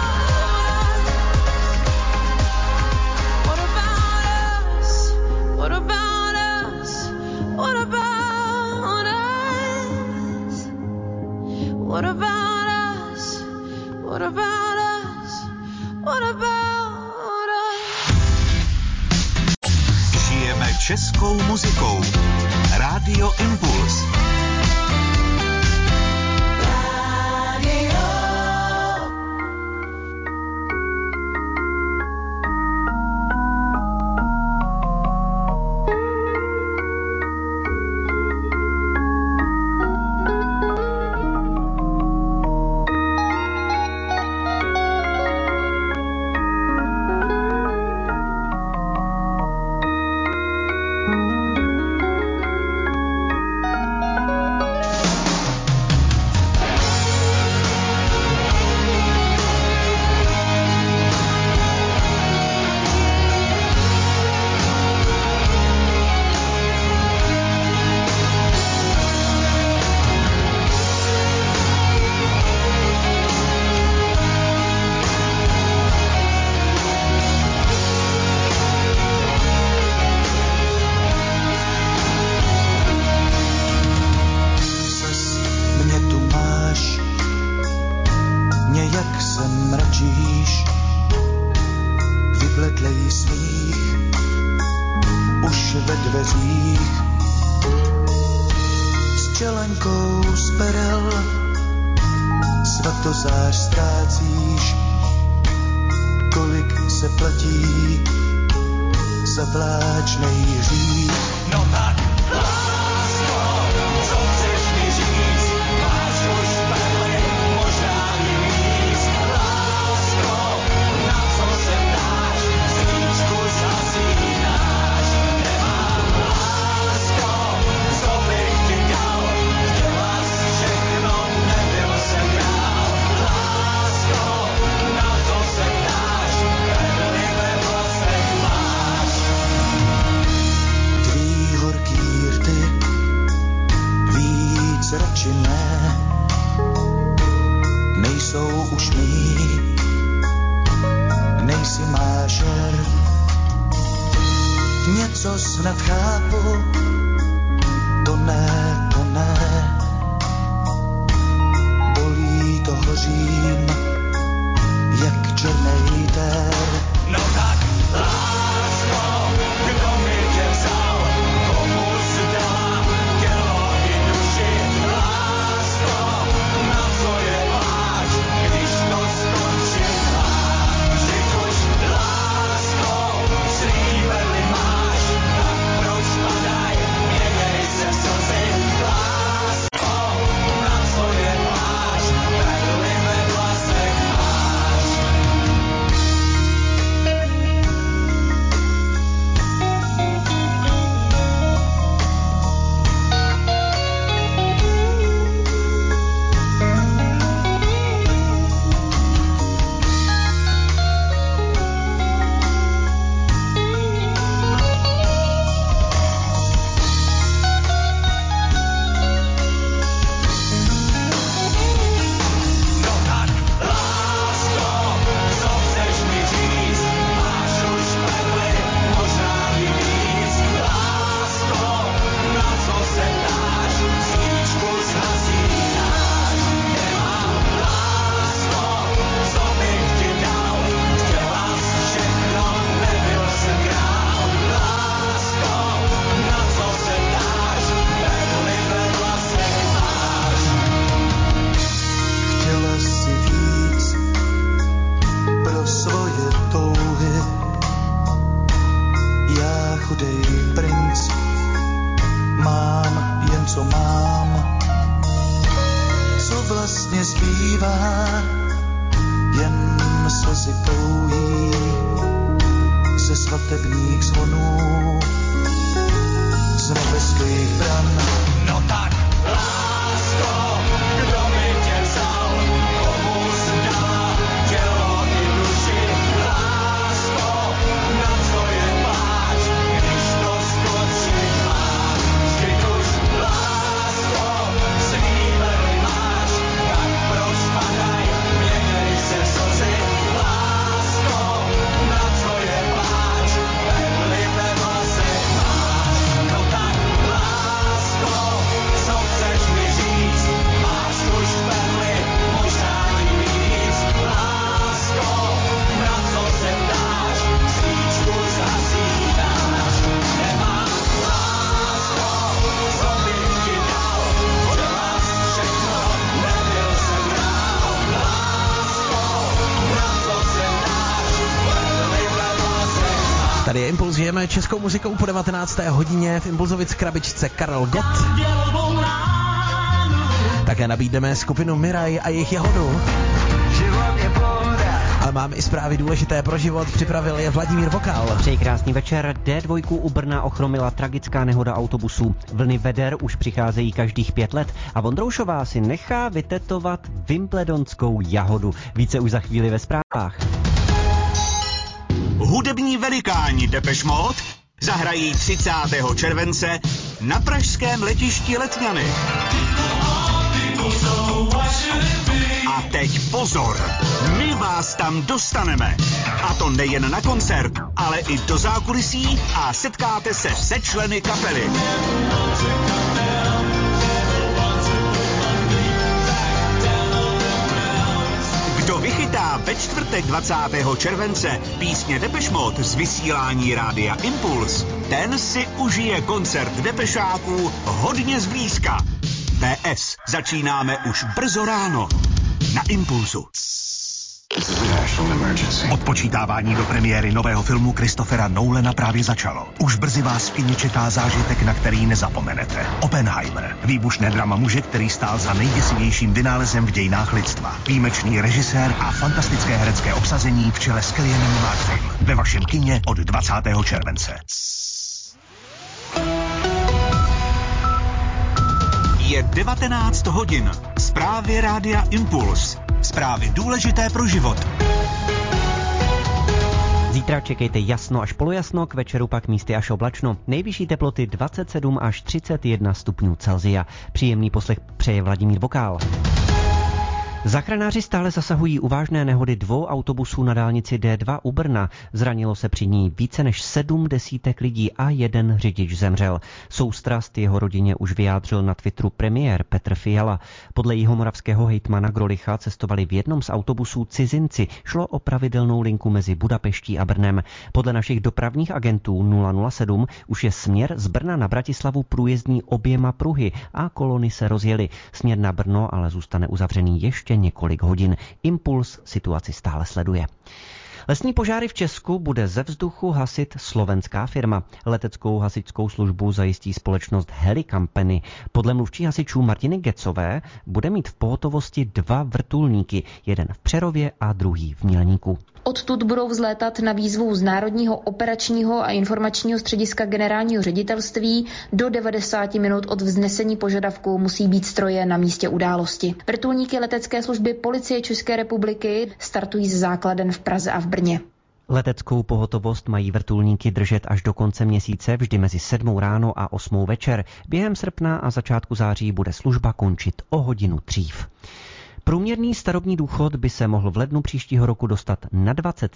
What about us? What about us? What about us? What about us? What about us? What about us? Žijeme českou muzikou. Rádio Impuls. dveřích. S čelenkou z perel svatozář ztrácíš, kolik se platí za vláčnej hřích. No tak, lásko, co chceš mi říct? Máš už perly, možná i víc. Lásko, na co se ptáš? Svíčku zhasínáš. Nemám lásko, co bych ti dal? Chtěla jsi všechno, nebyl jsem král. Lásko, na co se ptáš? Perly ve vlasech máš. Tvý horký rty víc radši ne, nejsou už mý, nejsi mážer. Něco snad chápu, to ne, to ne. Bolí to, hořím, jak černej ter. No tak, lásko, kdo mi tě vzal, komu jsi dala tělo i duši? Lásko, na co je máš, když to skončí máš? Vždyť už, lásko, slíbeny máš, tak proč padaj, měnej se slzy? Lásko, na co je máš, perly ve vlasech máš. No tak, lásko, co chceš mi říct? Máš už perly, možná i víc. Lásko, na co se ptáš? Svíčku zhasínáš. Nemám lásko, co bych ti dal? Chtěla jsi všechno, nebyl jsem král. Lásko, na co se ptáš? Perly ve vlasech máš. Chtěla si víc pro svoje touhy. Já chudej princ, mám jen co mám. Co vlastně zbývá, jen slzy pouhý ze svatebních zvonů, z nebeských bran. No tak, lásko, kdo mi tě vzal, komu jsi dala tělo i duši? Lásko, na co je máš, když to skončí máš? Vždyť už, lásko, slíbeny máš, tak proč padaj, měnej se slzy? Lásko, na co je máš, perly ve vlasech máš. No tak, lásko, co chceš mi říct? Máš už perly, možná i víc. Lásko, na co se ptáš? Svíčku zhasínáš. Nemám lásko, co bych ti dal? Chtěla jsi všechno, nebyl jsem král. Lásko, na co se ptáš? Perly ve vlasech máš. Tady je Impuls, žijeme českou muzikou po 19. hodině v Impulzovic krabičce Karel Gott. Také nabídneme skupinu Miraj a jejich Jahodu. Ale máme i zprávy důležité pro život, připravil je Vladimír Vokál. Přeji krásný večer. D2 u Brna ochromila tragická nehoda autobusů. Vlny veder už přicházejí každých 5 let a Vondroušová si nechá vytetovat wimbledonskou jahodu. Více už za chvíli ve zprávách. Hudební velikáni Depeche Mode zahrají 30. července na pražském letišti Letňany. A teď pozor, my vás tam dostaneme. A to nejen na koncert, ale i do zákulisí a setkáte se se členy kapely. Kdo vychytá ve čtvrtek 20. července písně Depeche Mode z vysílání Rádia Impuls, ten si užije koncert depešáků hodně zblízka. PS začínáme už brzo ráno na Impulzu. Odpočítávání do premiéry nového filmu Christophera Nolana právě začalo. Už brzy vás v kině čeká zážitek, na který nezapomenete. Oppenheimer. Výbušné drama muže, který stál za nejděsivějším vynálezem v dějinách lidstva. Výjimečný režisér a fantastické herecké obsazení v čele s Cillianem Murphy. Ve vašem kině od 20. července. Je 19 hodin. Zprávy Rádia Impuls. Zprávy důležité pro život. Zítra čekejte jasno až polojasno, k večeru pak místy až oblačno. Nejvyšší teploty 27 až 31 stupňů Celsia. Příjemný poslech přeje Vladimír Vokál. Záchranáři stále zasahují u vážné nehody 2 autobusů na dálnici D2 u Brna. Zranilo se při ní více než 70 lidí a 1 řidič zemřel. Soustrast jeho rodině už vyjádřil na Twitteru premiér Petr Fiala. Podle jihomoravského hejtmana Grolicha cestovali v jednom z autobusů cizinci. Šlo o pravidelnou linku mezi Budapeští a Brnem. Podle našich dopravních agentů 007 už je směr z Brna na Bratislavu průjezdný oběma pruhy a kolony se rozjely. Směr na Brno ale zůstane uzavřený ještě několik hodin. Impuls situaci stále sleduje. Lesní požáry v Česku bude ze vzduchu hasit slovenská firma. Leteckou hasičskou službu zajistí společnost Heli Company. Podle mluvčí hasičů Martiny Gecové bude mít v pohotovosti 2 vrtulníky, jeden v Přerově a druhý v Mělníku. Odtud budou vzlétat na výzvu z Národního operačního a informačního střediska generálního ředitelství. Do 90 minut od vznesení požadavku musí být stroje na místě události. Vrtulníky letecké služby Policie České republiky startují z základen v Praze a v Brně. Leteckou pohotovost mají vrtulníky držet až do konce měsíce, vždy mezi 7 ráno a 8 večer. Během srpna a začátku září bude služba končit o hodinu dřív. Průměrný starobní důchod by se mohl v lednu příštího roku dostat na 20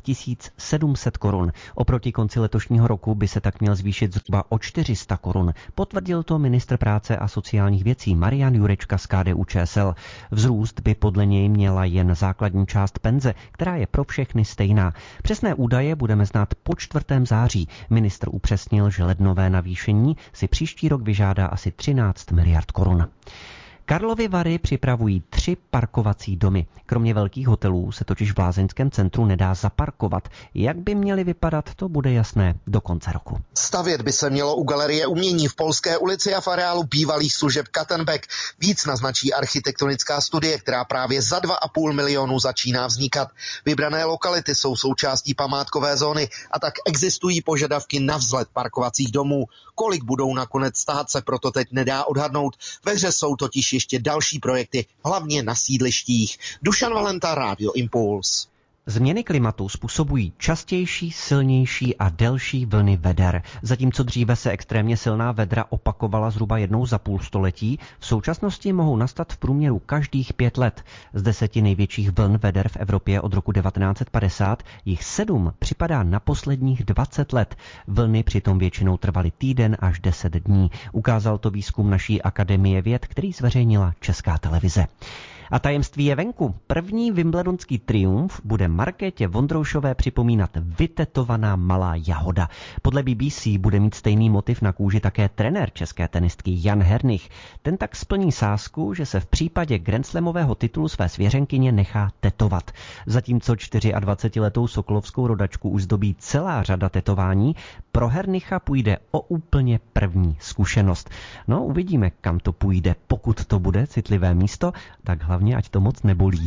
700 korun. Oproti konci letošního roku by se tak měl zvýšit zhruba o 400 korun. Potvrdil to ministr práce a sociálních věcí Marian Jurečka z KDU-ČSL. Vzrůst by podle něj měla jen základní část penze, která je pro všechny stejná. Přesné údaje budeme znát po 4. září. Ministr upřesnil, že lednové navýšení si příští rok vyžádá asi 13 miliard korun. Karlovy Vary připravují 3 parkovací domy. Kromě velkých hotelů se totiž v lázeňském centru nedá zaparkovat. Jak by měly vypadat, to bude jasné do konce roku. Stavět by se mělo u Galerie umění v Polské ulici a v areálu bývalých služeb Kattenbeck. Víc naznačí architektonická studie, která právě za 2,5 milionu začíná vznikat. Vybrané lokality jsou součástí památkové zóny a tak existují požadavky na vzhled parkovacích domů. Kolik budou nakonec stát, se proto teď nedá odhadnout. Ve hře jsou totiž ještě další projekty, hlavně na sídlištích. Dušan Valenta, Rádio Impuls. Změny klimatu způsobují častější, silnější a delší vlny veder. Zatímco dříve se extrémně silná vedra opakovala zhruba jednou za půl století, v současnosti mohou nastat v průměru každých 5 let. Z 10 největších vln veder v Evropě od roku 1950 jich 7 připadá na posledních 20 let. Vlny přitom většinou trvaly týden až 10 dní. Ukázal to výzkum naší Akademie věd, který zveřejnila Česká televize. A tajemství je venku. První wimbledonský triumf bude Markétě Vondroušové připomínat vytetovaná malá jahoda. Podle BBC bude mít stejný motiv na kůži také trenér české tenistky Jan Hernich. Ten tak splní sázku, že se v případě grandslamového titulu své svěřenkyně nechá tetovat. Zatímco 24letou sokolovskou rodačku už zdobí celá řada tetování, pro Hernicha půjde o úplně první zkušenost. No, uvidíme, kam to půjde. Pokud to bude citlivé místo, tak hlavně ať to moc nebolí.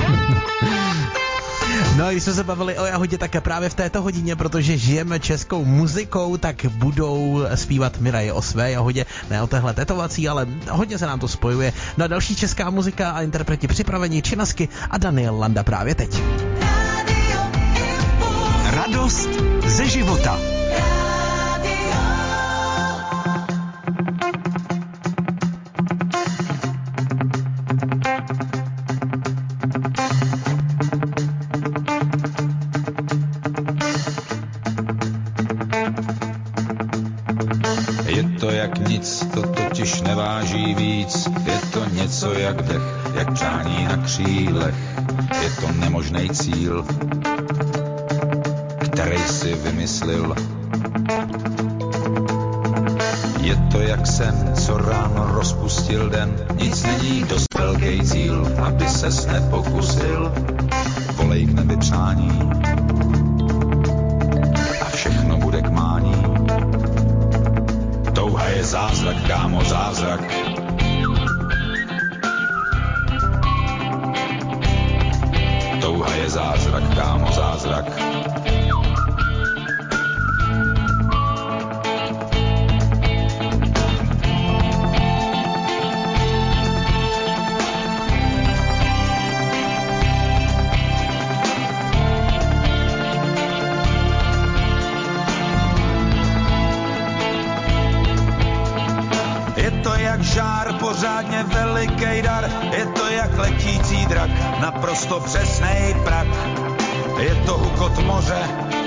No a když jsme se bavili o jahodě, tak právě v této hodině, protože žijeme českou muzikou, tak budou zpívat Miraje o své jahodě, ne o téhle tetovací, ale hodně se nám to spojuje. No a další česká muzika a interpreti připravení Činasky a Daniel Landa právě teď. Radost ze života. Nic to totiž neváží víc, je to něco jak dech, jak přání na křílech, je to nemožný cíl, který si vymyslil. Je to jak sen, co ráno rozpustil den. Nic není dost velký cíl, aby ses nepokusil. Volej k nebi přání a všechno bude k mání. Touha je zázrak, kámo, zázrak. Touha je zázrak, kámo, zázrak. Žár, pořádně velikej dar, je to jak letící drak, naprosto přesnej prak. Je to hukot moře,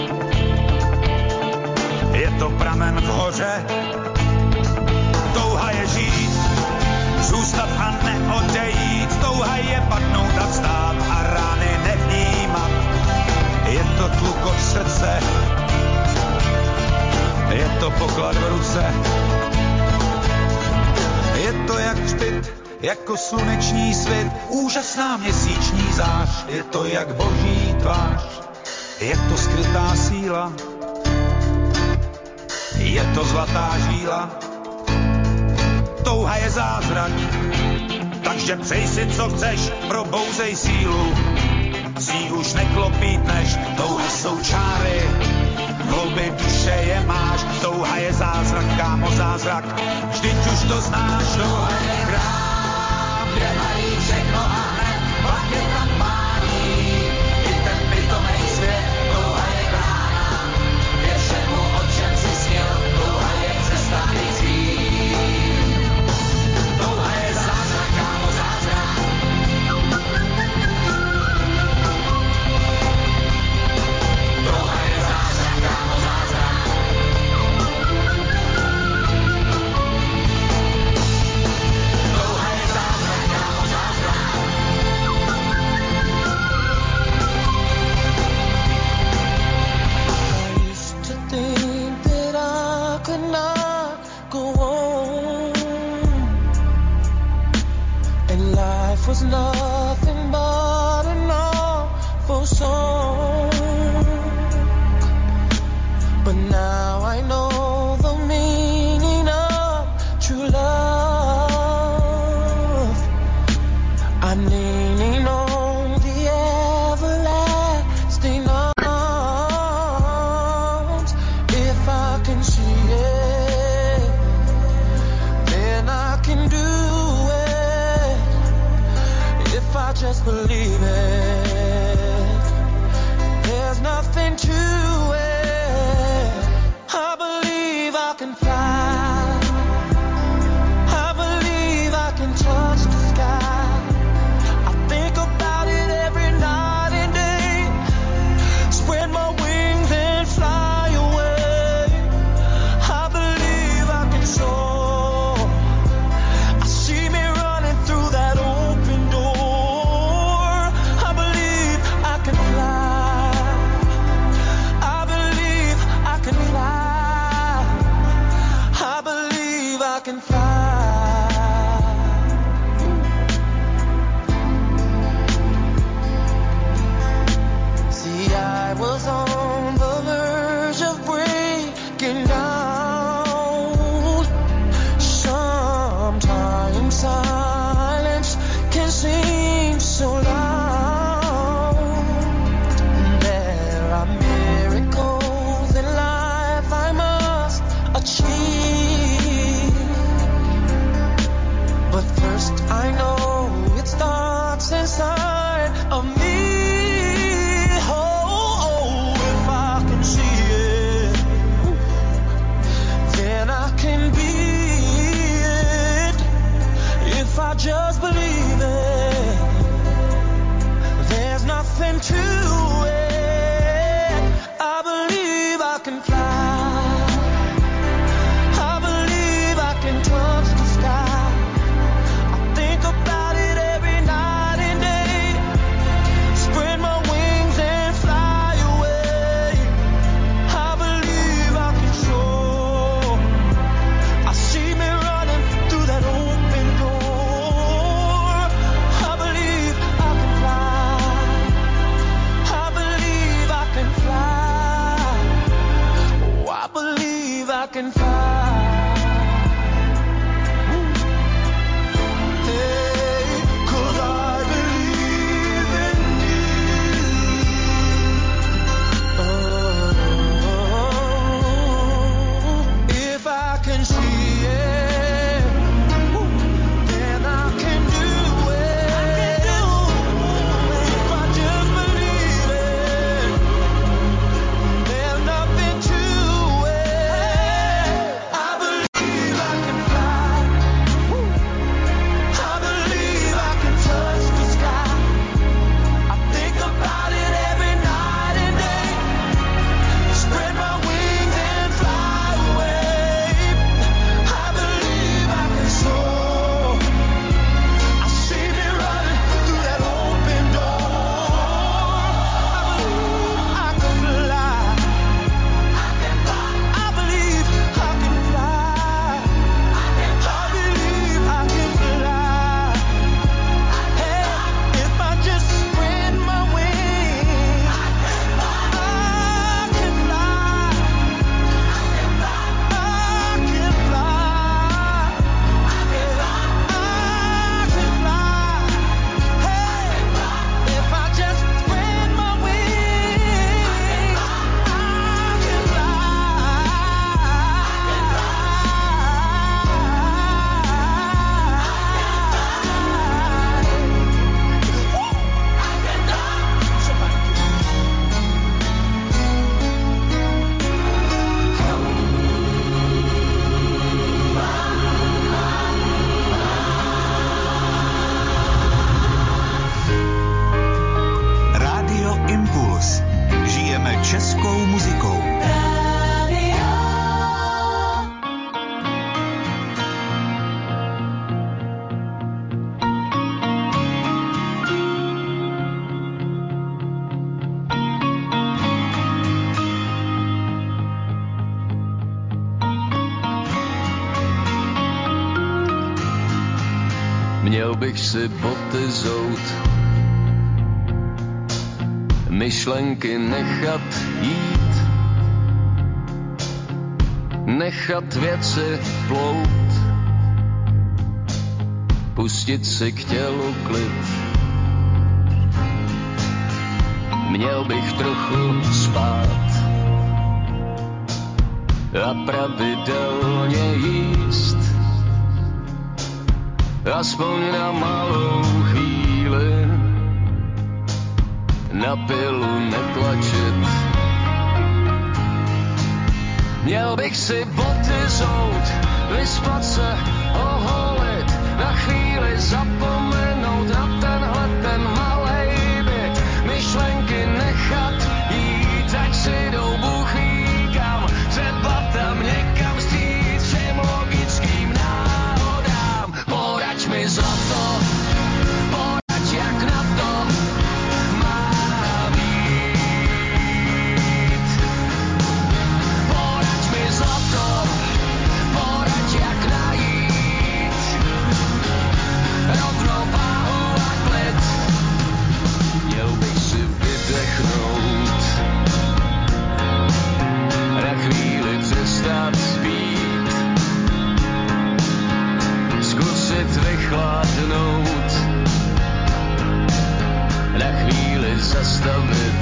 je to pramen v hoře. Touha je žít, zůstat a neodejít, touha je padnout a vstát a rány nevnímat. Je to tlukot srdce, je to poklad v ruce. Je to jak třpyt, jako sluneční svit, úžasná měsíční zář, je to jak boží tvář, je to skrytá síla, je to zlatá žíla. Touha je zázrak, takže přej si co chceš, probouzej sílu, s ní už neklopítneš, touhy jsou čáry, v hloubi duše je máš, touha je zázrak, kámo, zázrak, vždyť už to znáš, touha je chrám, kde mají všechno a hned, pak je tam mání, i ten pitomej svět, touha je brána, je všemu, o čem si sněl, touha je cesta k svým, touha je zázrak, kámo, zázrak. Touha je zázrak, kámo, zázrak. Touha je zázrak, kámo, zázrak. I used to think that I could not go on, and life was nothing but an awful song. But now I know the meaning of true love. I'm leaning on the everlasting arms. If I can see it, then I can do it. If I just bych si boty zout, myšlenky nechat jít, nechat věci plout, pustit si k tělu klid. Měl bych trochu spát a pravidelně jíst, aspoň na malou chvíli, na pilu netlačit. Měl bych si boty zout, vyspat se, oholit, na chvíli zapomenout na tenhle ten malej byt, myšlenky nechat jít, ať si jdou Bůh ví kam, třeba tam někam stříc všem logickým náhodám. Poraď mi zlato, poraď jak na to má být. Poraď mi zlato, poraď jak najít rovnováhu a klid. Měl bych si vydechnout, na chvíli přestat spít, zkusit vychladnout, na chvíli zastavit.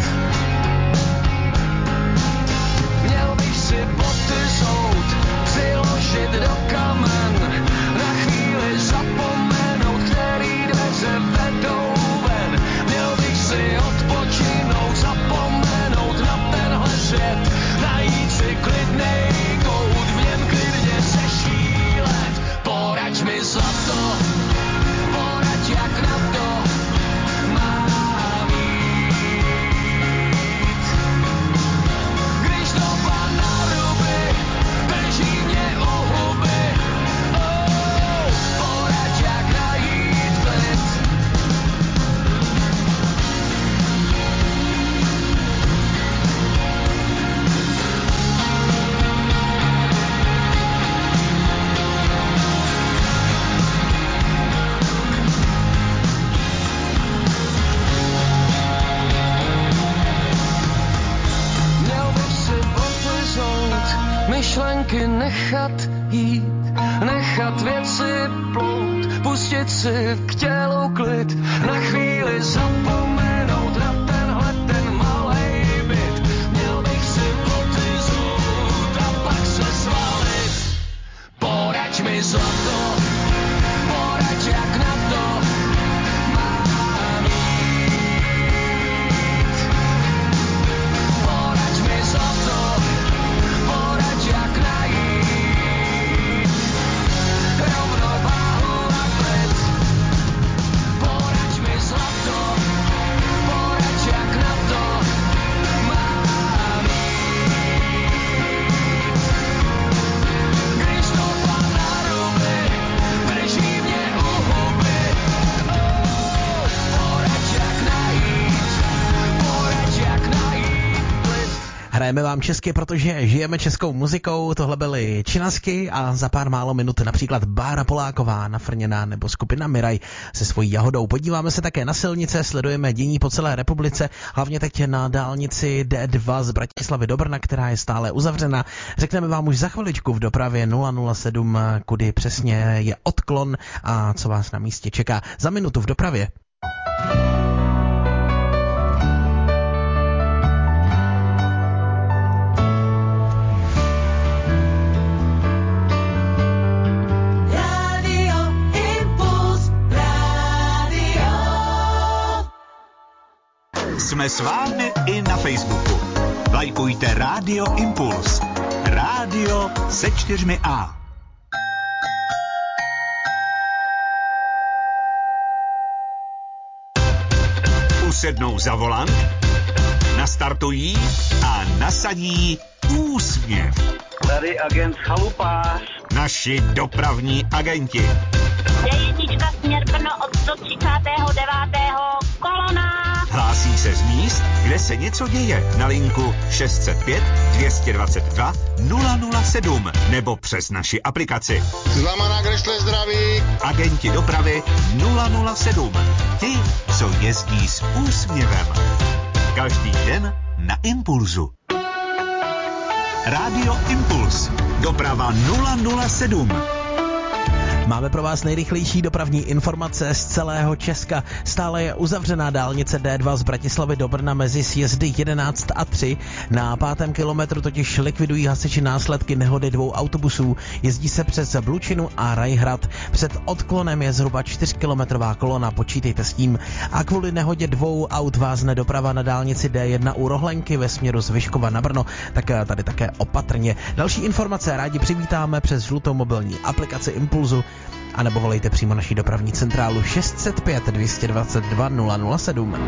Měl bych si boty zout, přiložit do kamen, na chvíli zapomenout, který dveře vedou ven. Měl bych si odpočinout, zapomenout na tenhle svět, najít si klidnej kout, v něm klidně sešílet. Poraď mi zlato, poraď jak na to má být. Když doba na ruby drží mě u huby, poraď jak najít klid. Měl bych si boty zout, myšlenky nechat jít, nechat věci plout, pustit si k tělu klid, na chvíli zapomenout na tenhle ten malej byt. Měl bych si boty zout a pak se svalit. Poraď mi zlato, poraď jak na to mám jít. Poraď mi zlato, poraď jak najít rovnováhu a klid. Poraď mi zlato, poraď jak na to mám jít. Když doba na ruby drží mě u huby, poraď jak najít klid. Hrajeme vám česky, protože žijeme českou muzikou. Tohle byly Činasky a za pár málo minut například Bára Poláková, Nafrněná nebo skupina Miraj se svojí Jahodou. Podíváme se také na silnice, sledujeme dění po celé republice, hlavně teď na dálnici D2 z Bratislavy do Brna, která je stále uzavřena. Řekneme vám už za chviličku v dopravě 007, kudy přesně je odklon a co vás na místě čeká. Za minutu v dopravě. Radio Impuls, Radio. Jsme s vámi i na Facebooku. Lajkujte Radio Impuls. Rádio se 4 A. Usednou za volant, nastartují a nasadí úsměv. Tady agent Chalupář. Naši dopravní agenti. D1 směr Brno od 139. kolona. Hlásí se se z míst, kde se něco děje, na linku 605 222 007 nebo přes naši aplikaci. Zlamaná Grešle zdraví. Agenti dopravy 007. Ti, co jezdí s úsměvem. Každý den na Impulzu. Rádio Impuls. Doprava 007. Máme pro vás nejrychlejší dopravní informace z celého Česka. Stále je uzavřená dálnice D2 z Bratislavy do Brna mezi sjezdy 11 a 3. Na 5. kilometru totiž likvidují hasiči následky nehody 2 autobusů. Jezdí se přes Blučinu a Rajhrad. Před odklonem je zhruba 4kilometrová kolona, počítejte s tím. A kvůli nehodě 2 aut vázne doprava na dálnici D1 u Rohlenky ve směru z Vyškova na Brno, tak tady také opatrně. Další informace rádi přivítáme přes žlutou mobilní aplikaci Impulzu, a nebo volejte přímo naší dopravní centrálu 605 222 007.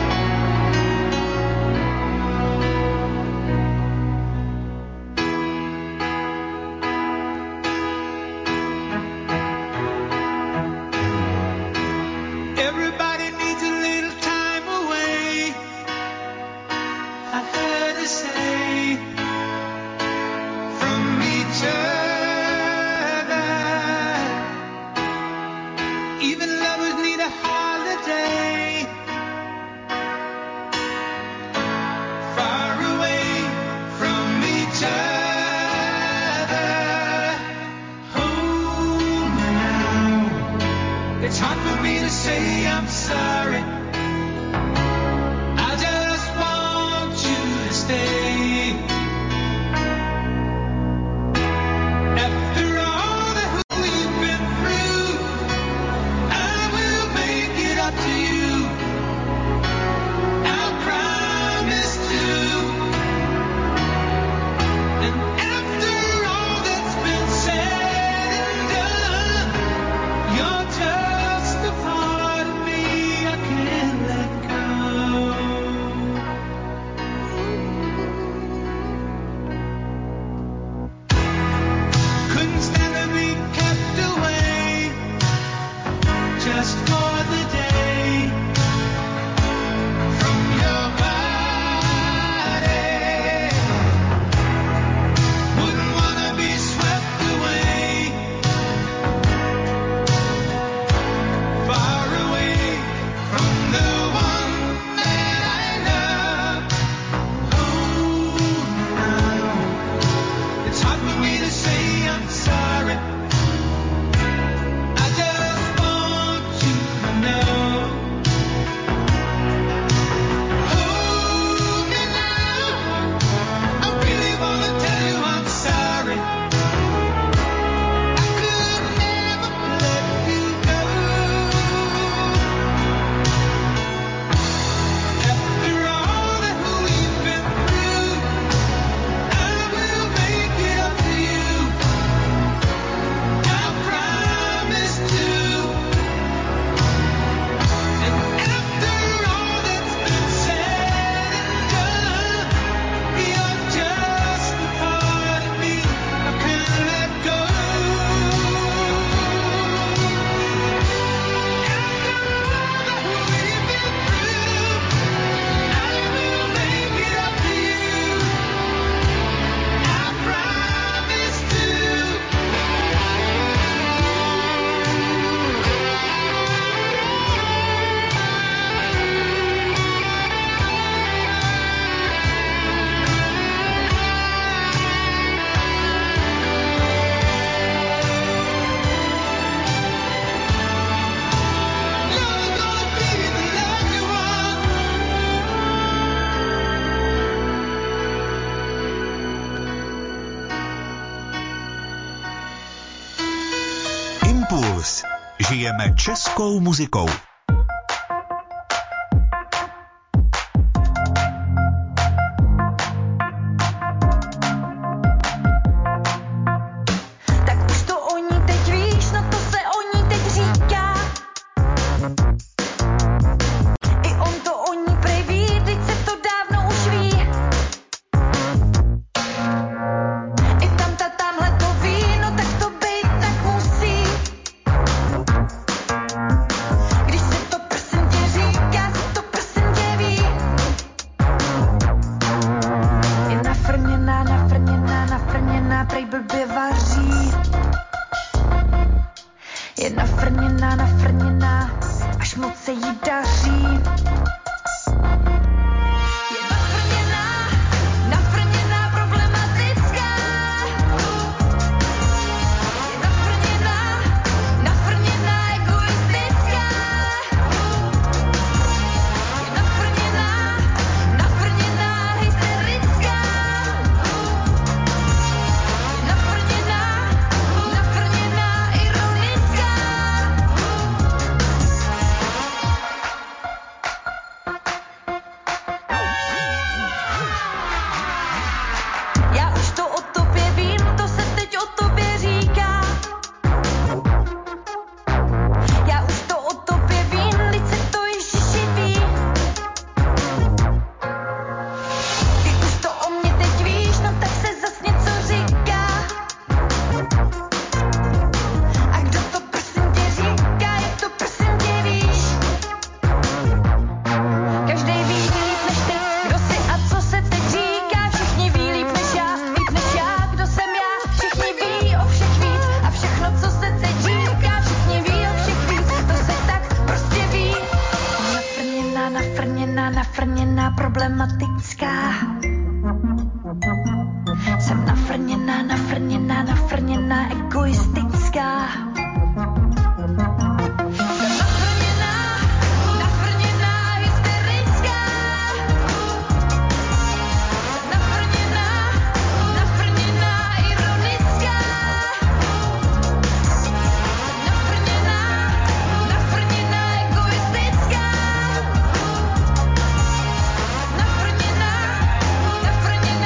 Impuls. Žijeme českou muzikou. Když daří. Je nafrněná, problematická. Je nafrněná, egoistická. Je nafrněná, hysterická. Je nafrněná, ironická. Já už to o tobě vím, to se teď o tobě říká. Já už to o tobě vím, vždyť se to Ježiši ví. Ty už to o mě teď víš, no tak se zas něco říká. A kdo to prosím tě říká, jak to prosím tě víš. Každej ví líp než ty, kdo jsi a co se teď říká. Všichni ví líp než já, kdo jsem já. Všichni ví o všech víc a všechno, co se teď říká. Všichni ví o všech víc, to se tak prostě ví. Nafrněná, problematická. Jsem nafrněná, egoistická. Nafrněná, hysterická. Nafrněná, ironická. Nafrněná, egoistická. Nafrněná,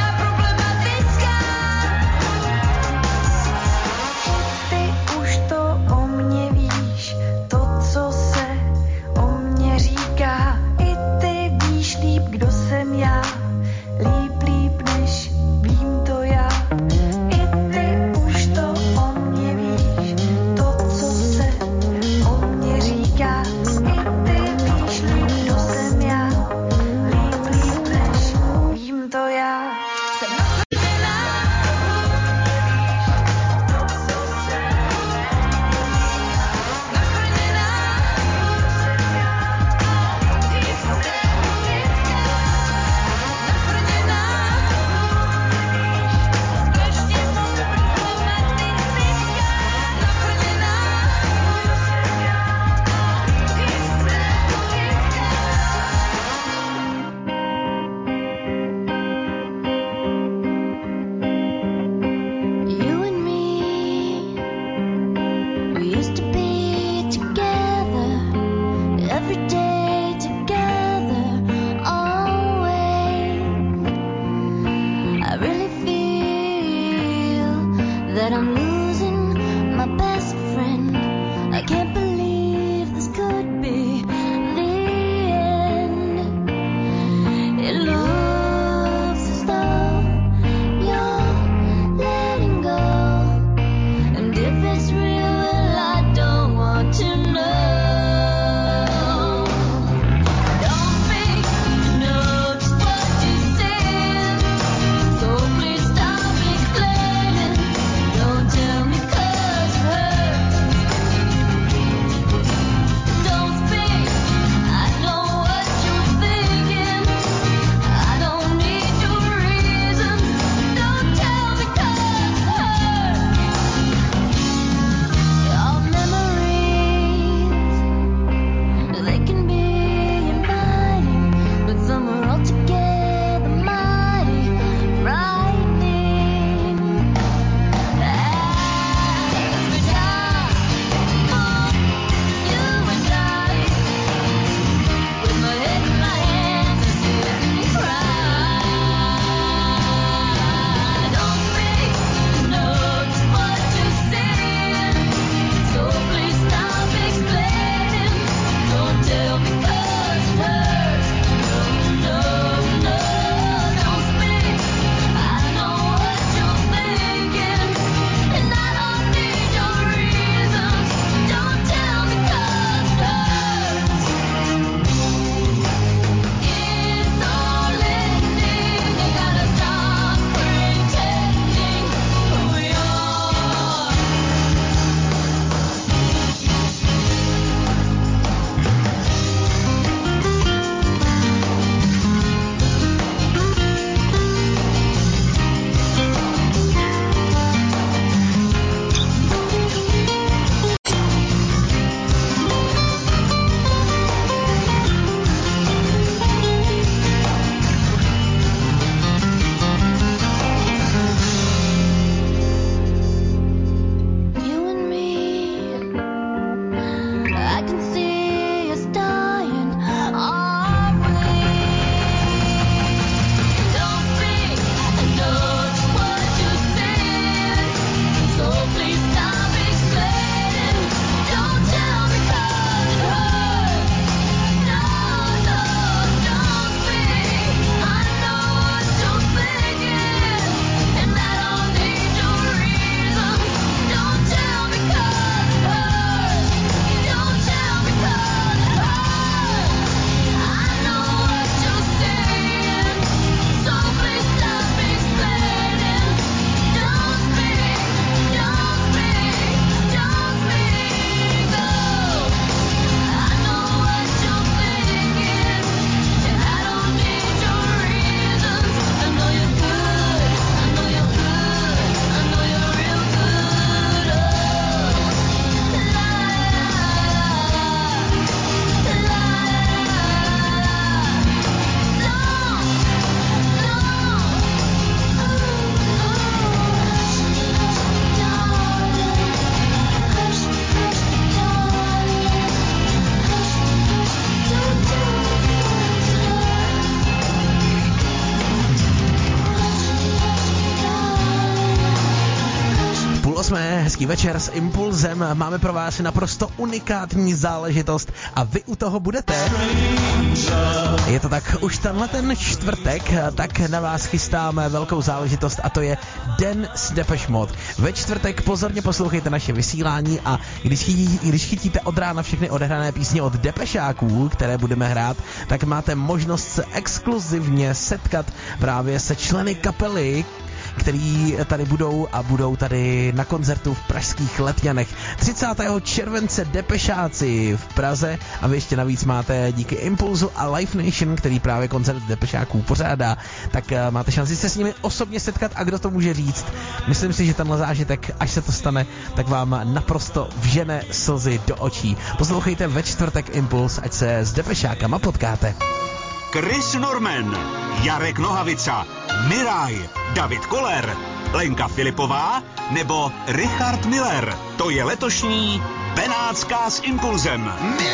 hezký večer s Impulzem. Máme pro vás naprosto unikátní záležitost a vy u toho budete. Je to tak, už tenhle ten čtvrtek, tak na vás chystáme velkou záležitost a to je Den s Depeche Mode. Ve čtvrtek pozorně poslouchejte naše vysílání a když chytíte od rána všechny odehrané písně od Depešáků, které budeme hrát, tak máte možnost se exkluzivně setkat právě se členy kapely, který tady budou tady na koncertu v pražských Letňanech. 30. července Depešáci v Praze a vy ještě navíc máte díky Impulzu a Live Nation, který právě koncert Depešáků pořádá, tak máte šanci se s nimi osobně setkat a kdo to může říct. Myslím si, že tenhle zážitek, až se to stane, tak vám naprosto vžene slzy do očí. Poslouchejte ve čtvrtek Impuls, ať se s Depešákama potkáte. Chris Norman, Jarek Nohavica, Miraj, David Koller, Lenka Filipová nebo Richard Miller. To je letošní Benátská s Impulzem.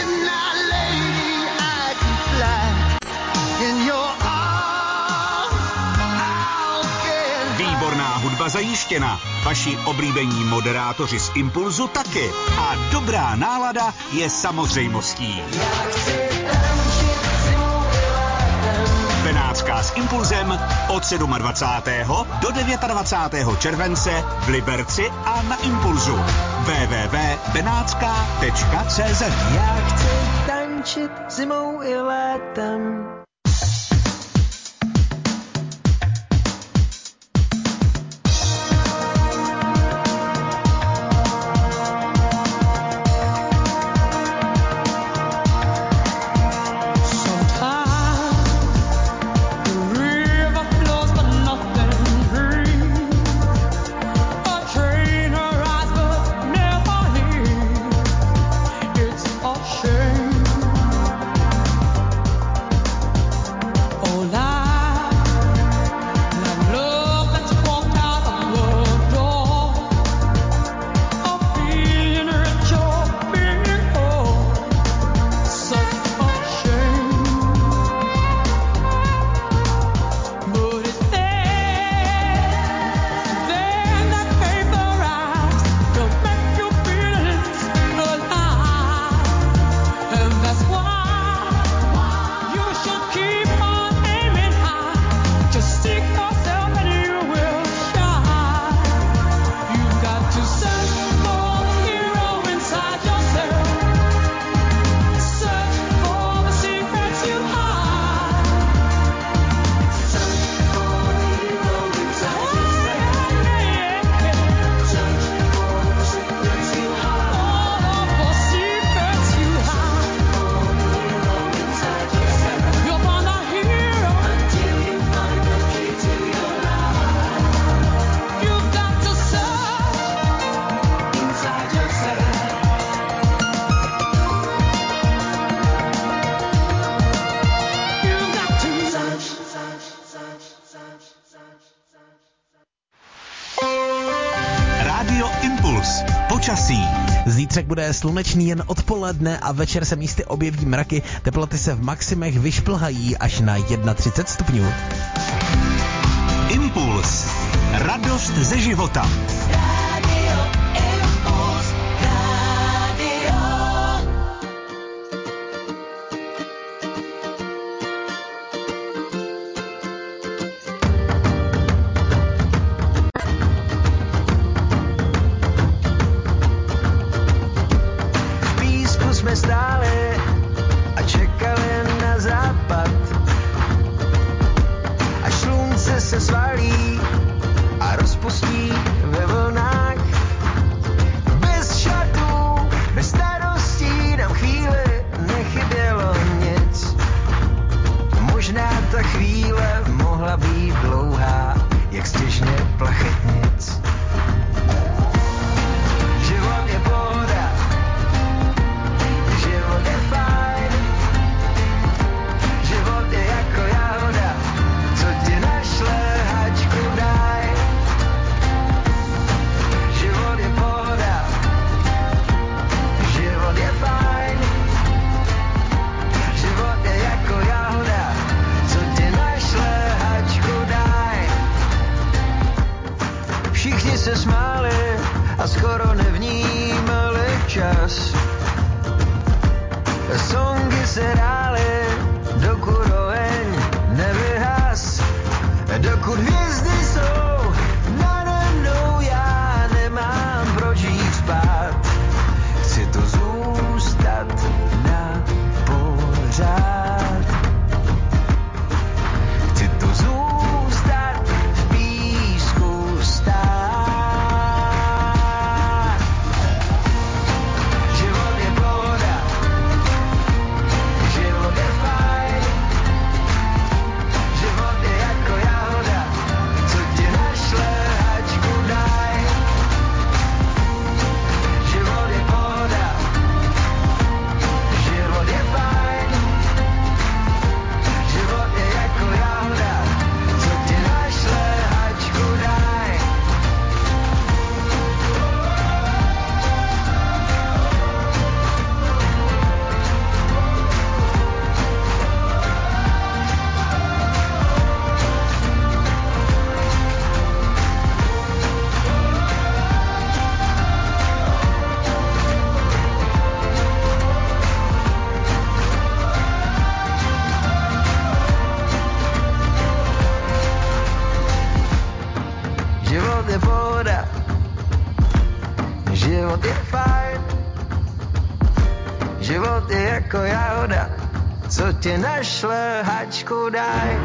Výborná hudba zajištěna, vaši oblíbení moderátoři z Impulzu taky a dobrá nálada je samozřejmostí. Benátská s Impulzem od 27. do 29. července v Liberci a na Impulzu. www.benátska.cz. Já chci tančit zimou i létem. Zítřek bude slunečný jen odpoledne a večer se místy objeví mraky, teploty se v maximech vyšplhají až na 31 stupňů. Impuls. Radost ze života. Svalí a rozpustí ve ti našle hačku daj.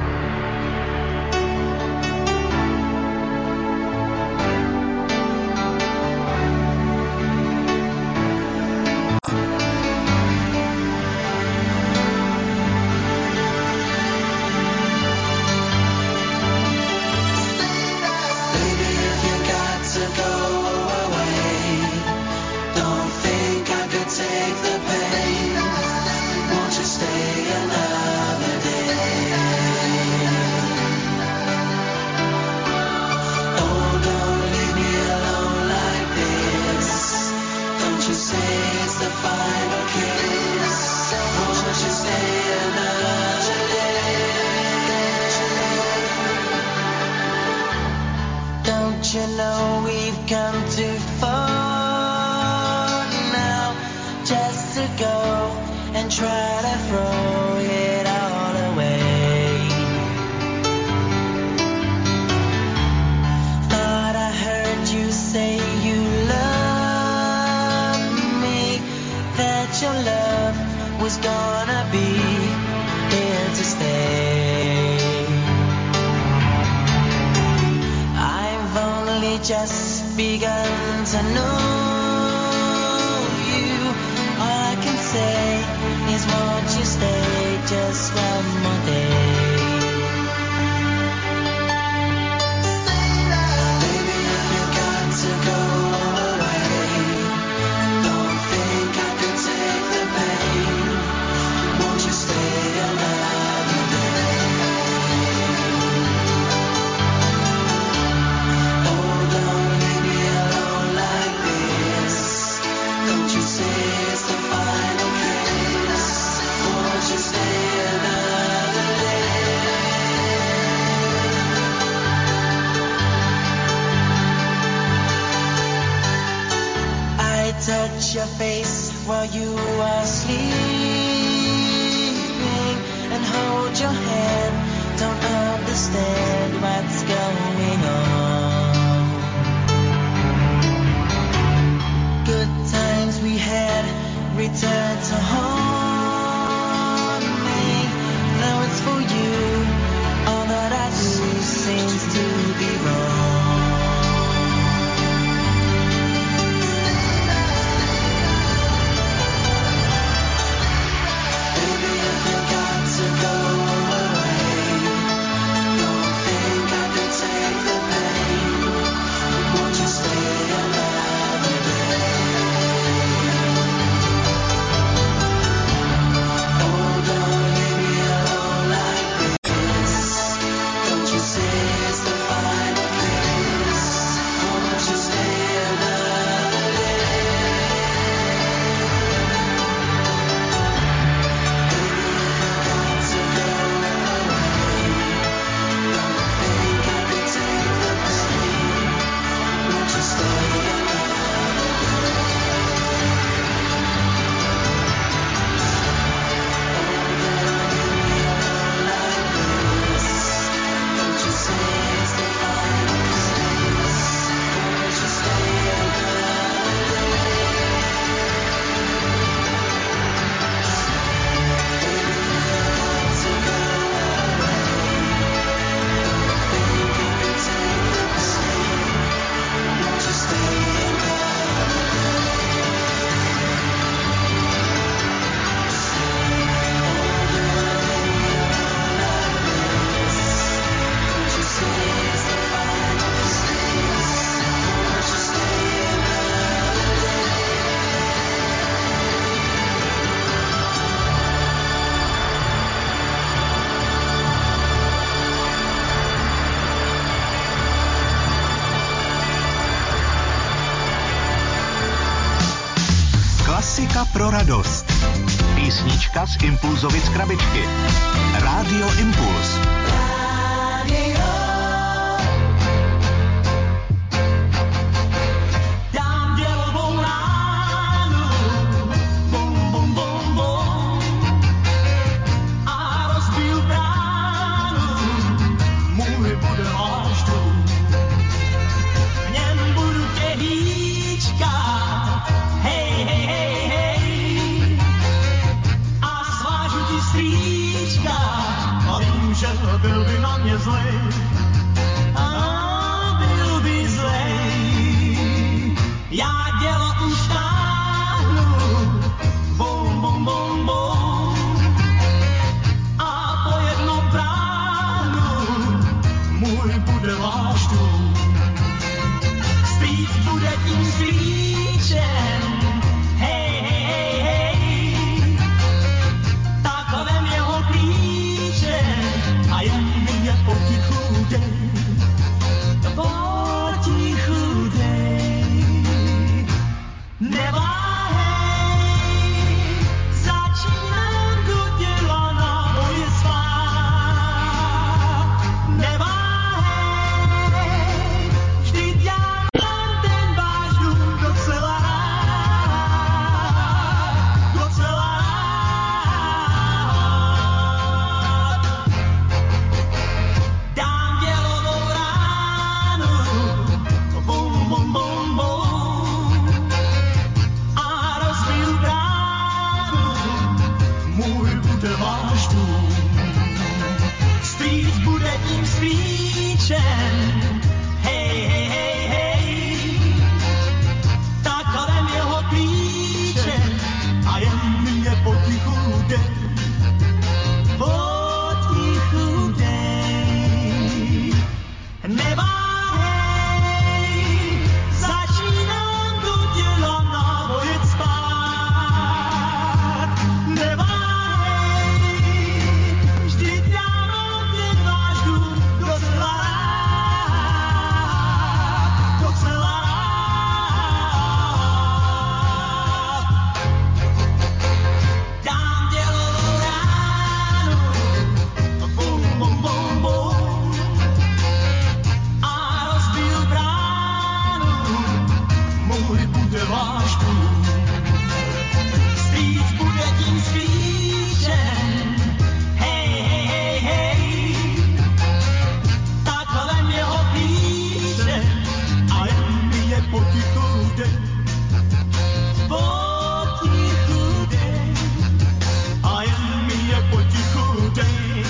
že byl by na mě zlej. A byl by zlej. Já dělo už táhnu, bom, bom, bom, bom. A po jednom práhnu můj bude váš dům. Strýc bude tím klíčem, hej, hej, hej. Tak vem jeho klíče a jen mi je potichu dej. Potichu dej. Neváhej, začínám do děla na moje spát. Neváhej, vždyť já mám ten váš dům docela rád, docela rád. Dám dělovou ránu, bum, bum, bum, bum. A rozbiju bránu, můj bude váš dům. Strýc bude tím sklíčem, hej, hej, hej, hej. Tak vem jeho klíče a jen mi je potichu dej. Potichu dej. Neváhej, začínám do děla navodit spát. Neváhej, vždyť já mám ten váš dům docela rád, docela rád. Dám dělovou ránu, bum, bum, bum, bum. A rozbiju bránu, můj bude váš dům. Strýc bude tím sklíčem, hej, hej, hej, hej. Tak vem jeho klíče a jen mi je potichu dej. Potichu dej. A jen mi je potichu dej.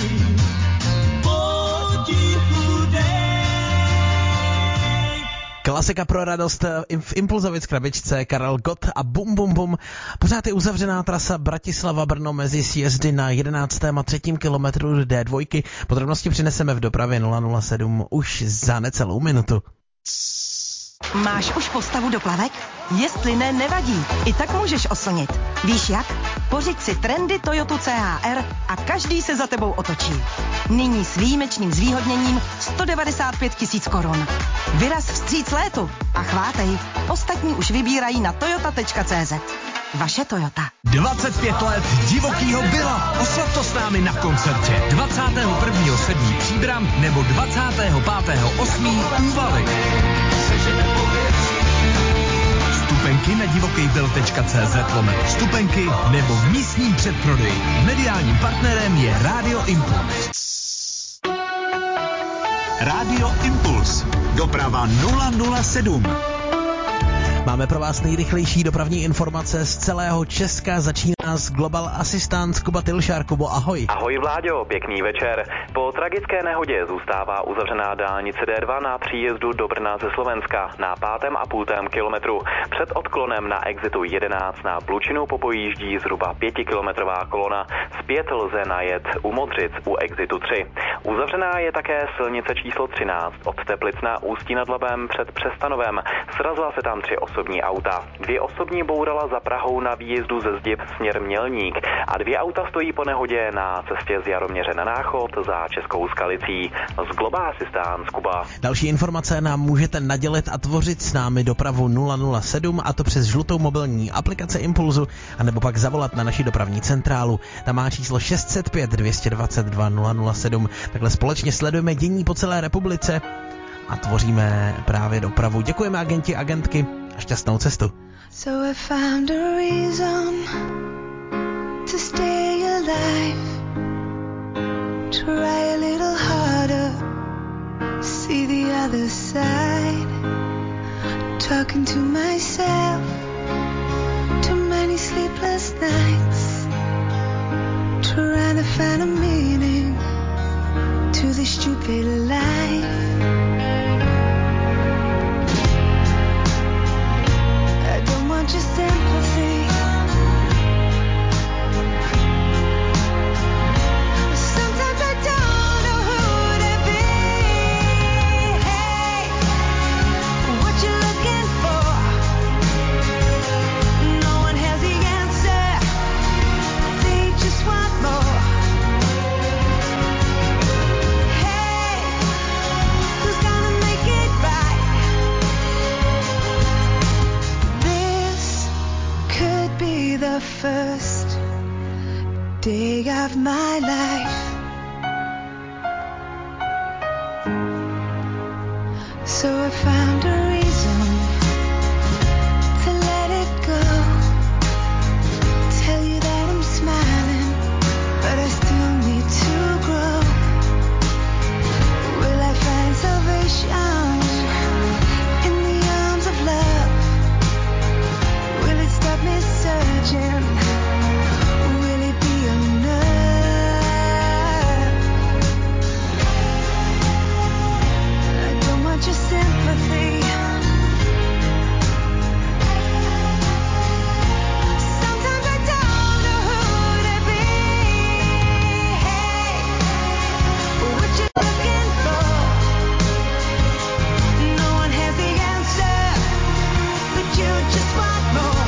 Potichu dej. Klasika pro radost v Impulzovic krabičce, Karel Gott a Bum Bum Bum. Pořád je uzavřená trasa Bratislava-Brno mezi sjezdy na 11. a 3. kilometru D2. Podrobnosti přineseme v dopravě 007 už za necelou minutu. Máš už postavu do plavek? Jestli ne, nevadí. I tak můžeš oslnit. Víš jak? Pořiď si trendy Toyotu CHR a každý se za tebou otočí. Nyní s výjimečným zvýhodněním 195 000 korun. Vyraz vstříc létu a chvátej. Ostatní už vybírají na toyota.cz. Vaše Toyota. 25 let divokýho byla. Oslav to s námi na koncertě 21.7. Příbram nebo 25.8. Úvaly. Vstupenky na divokejbyl.cz/vstupenky nebo v místním předprodeji. Mediálním partnerem je Rádio Impuls. Rádio Impuls. Doprava 007. Máme pro vás nejrychlejší dopravní informace z celého Česka. Začíná s Global Assistance Kuba Tilšár. Kubo, ahoj. Ahoj Vláďo, pěkný večer. Po tragické nehodě zůstává uzavřená dálnice D2 na příjezdu do Brna ze Slovenska na 5,5 kilometru. Před odklonem na exitu 11 na Plučinu popojíždí zhruba 5kilometrová kolona. Zpět lze najet u Modřic u exitu 3. Uzavřená je také silnice číslo 13 od Teplic na Ústí nad Labem před Přestanovem. Srazila se tam 3 osobní auta. 2 osobní bourala za Prahou na výjezdu ze Zdiv směr Mělník a 2 auta stojí po nehodě na cestě z Jaroměře na Náchod za Českou Skalicí. Z Global Assistance Kuba. Další informace nám můžete nadělit a tvořit s námi dopravu 007, a to přes žlutou mobilní aplikaci Impulzu, anebo pak zavolat na naši dopravní centrálu. Tam má číslo 605 222 007. Takhle společně sledujeme dění po celé republice a tvoříme právě dopravu. Děkujeme agenti, agentky a šťastnou cestu. So I found a reason to stay alive. Try a little harder, see the other side. Talking to myself, too many sleepless nights. Trying to find a meaning So I found a reason to let it go. Tell you that I'm smiling, but I still need to grow. Will I find salvation in the arms of love? Will it stop me searching? Will it be enough? I don't want your sympathy. Sometimes I don't know who to be. Hey, what you looking for? No one has the answer, but you just want more.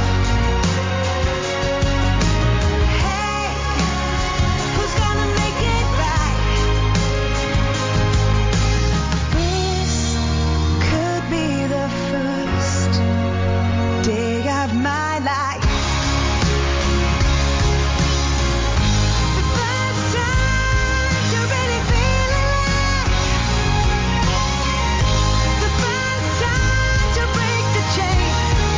Hey, who's gonna make it right? This could be the first day of my life. The first time to really feel alive. The first time to break the chain.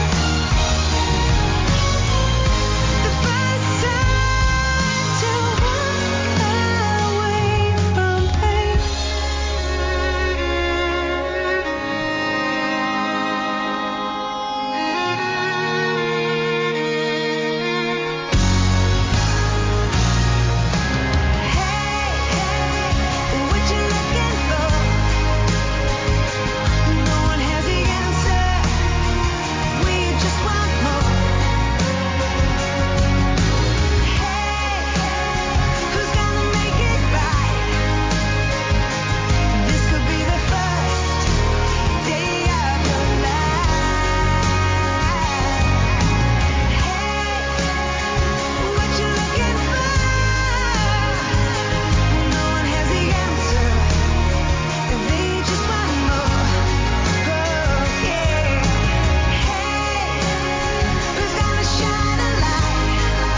The first time to walk away from pain. What you looking for? No one has the answer. We just want more. Hey, who's gonna make it right? This could be the first day of your life. Hey, what you looking for? No one has the answer. They just want more. Oh, yeah. Hey, who's gonna shine a light?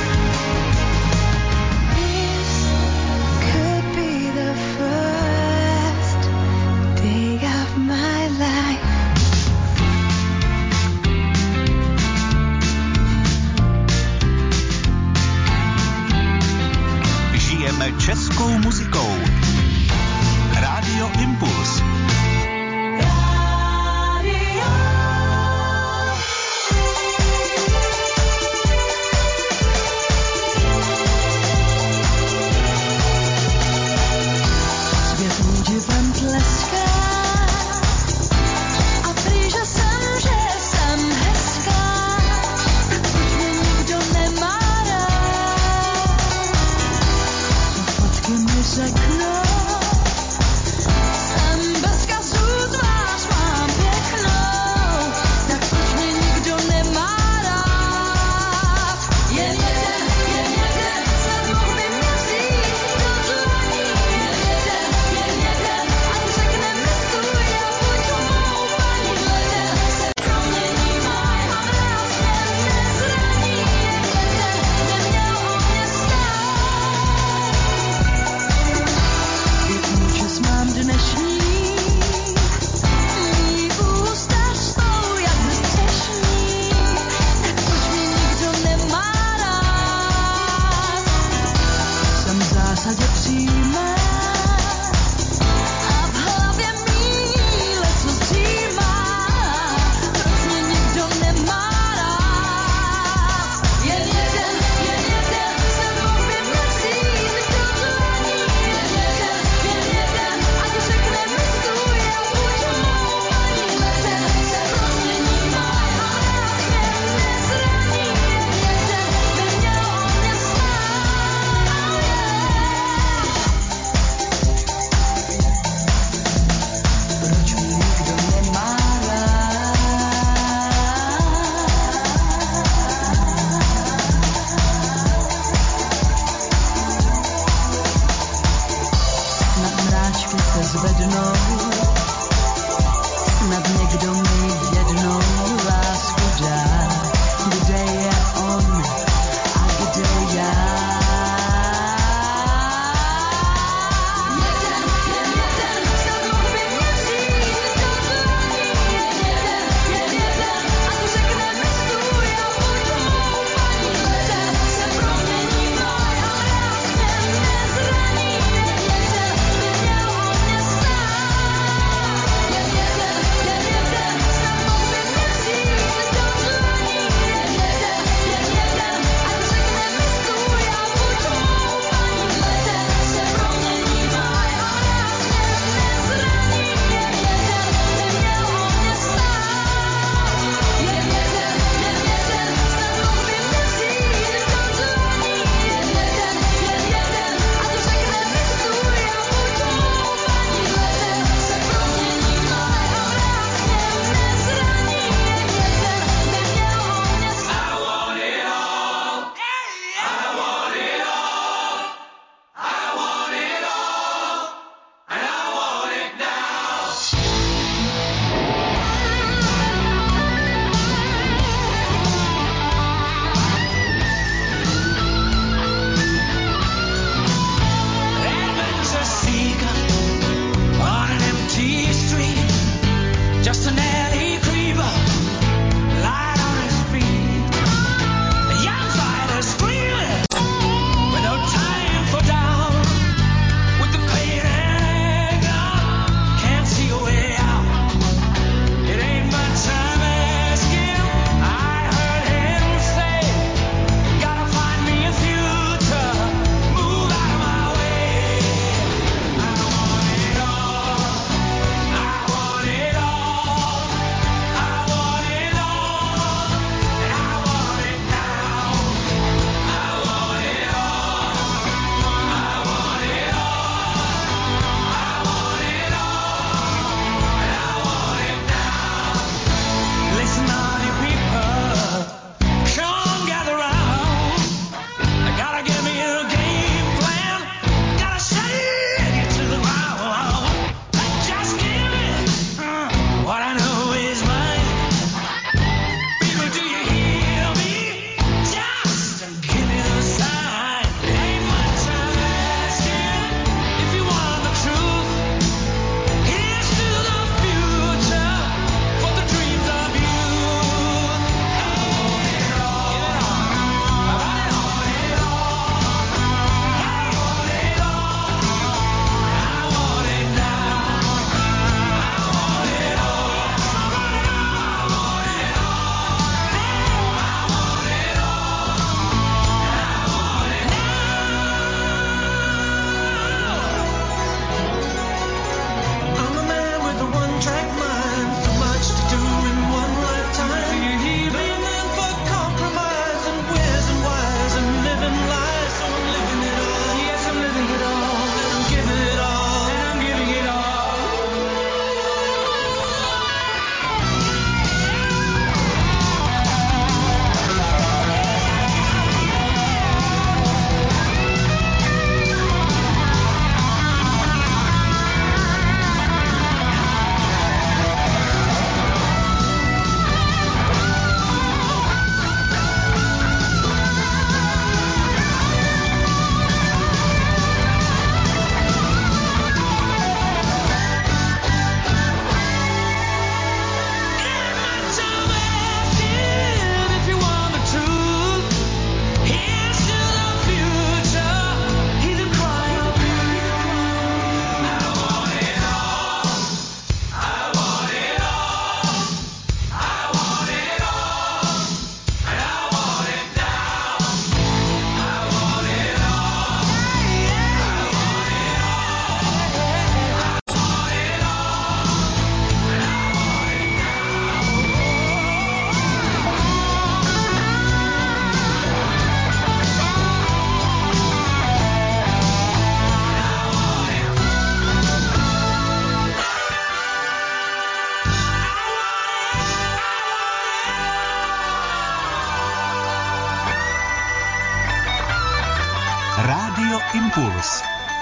This could be the first day of my life. Žijeme českou muzikou. Rádio Impuls. Svět mým divem tleská a prý, že jsem hezká, proč mě nikdo nemá rád. Fotky mi řeknou,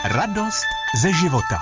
Radost ze života.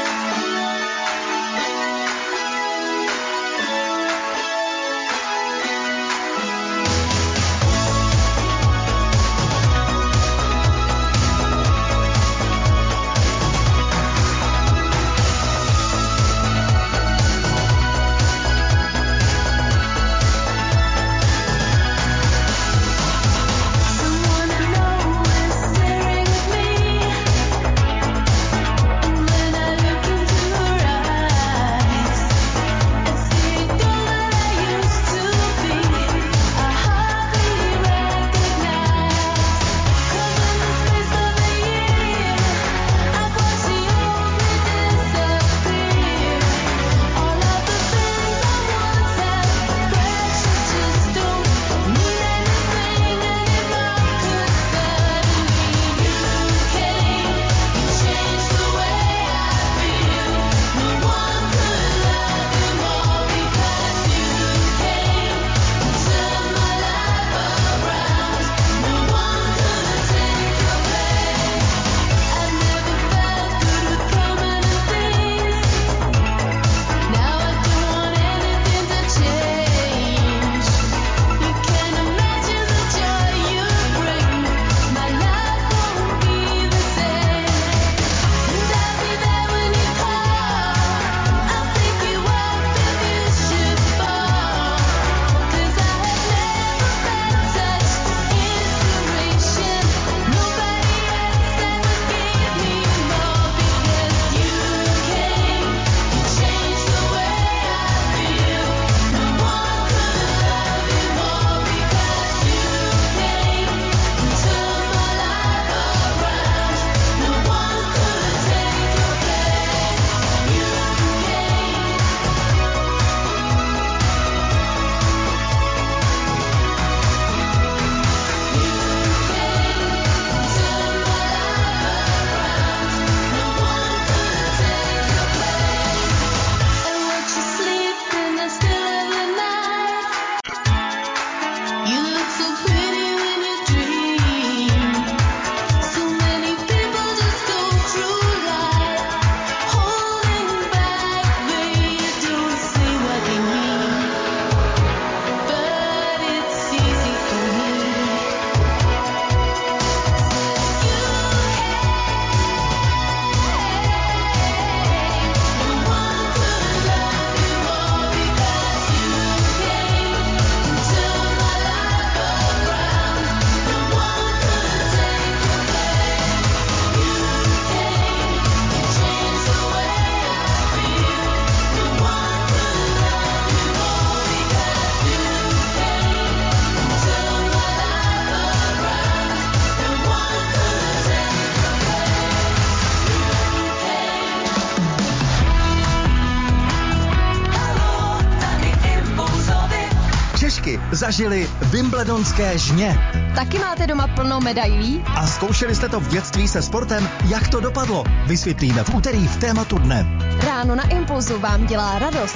Zažili wimbledonské žně. Taky máte doma plno medailí? A zkoušeli jste to v dětství se sportem? Jak to dopadlo? Vysvětlíme v úterý v tématu dne. Ráno na Impulzu vám dělá radost.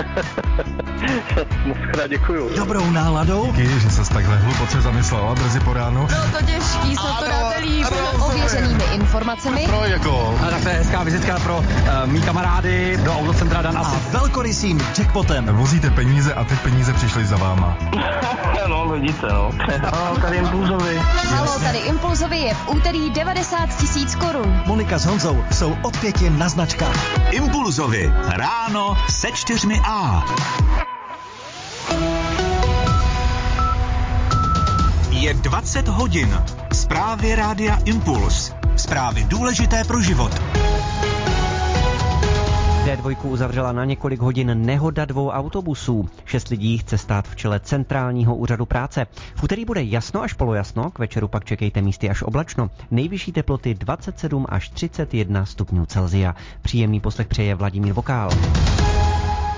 Moc krát děkuju. Dobrou náladou. Že ses takhle hluboce zamyslela brzy po ránu. Bylo to těžký, snad to dáte líp. Ověřenými informacemi. Trojko. A takhle hezká vizitka pro mý kamarády do autocentra Dan Asi. A velkorysým jackpotem. Vozíte peníze a teď peníze přišly za váma. No, vidíte, no. Halo, tady Impulzovi. Halo, tady Impulzovi je v úterý 90 000 korun. Monika s Honzou jsou od 5 na značkách. Impulzovi. Ráno se 4A. Je 20 hodin. Zprávy Rádia Impuls. Zprávy důležité pro život. D2 uzavřela na několik hodin nehoda 2 autobusů. 6 lidí chce stát v čele centrálního úřadu práce. V úterý bude jasno až polojasno, k večeru pak čekejte místy až oblačno. Nejvyšší teploty 27 až 31 stupňů Celsia. Příjemný poslech přeje Vladimír Vokál.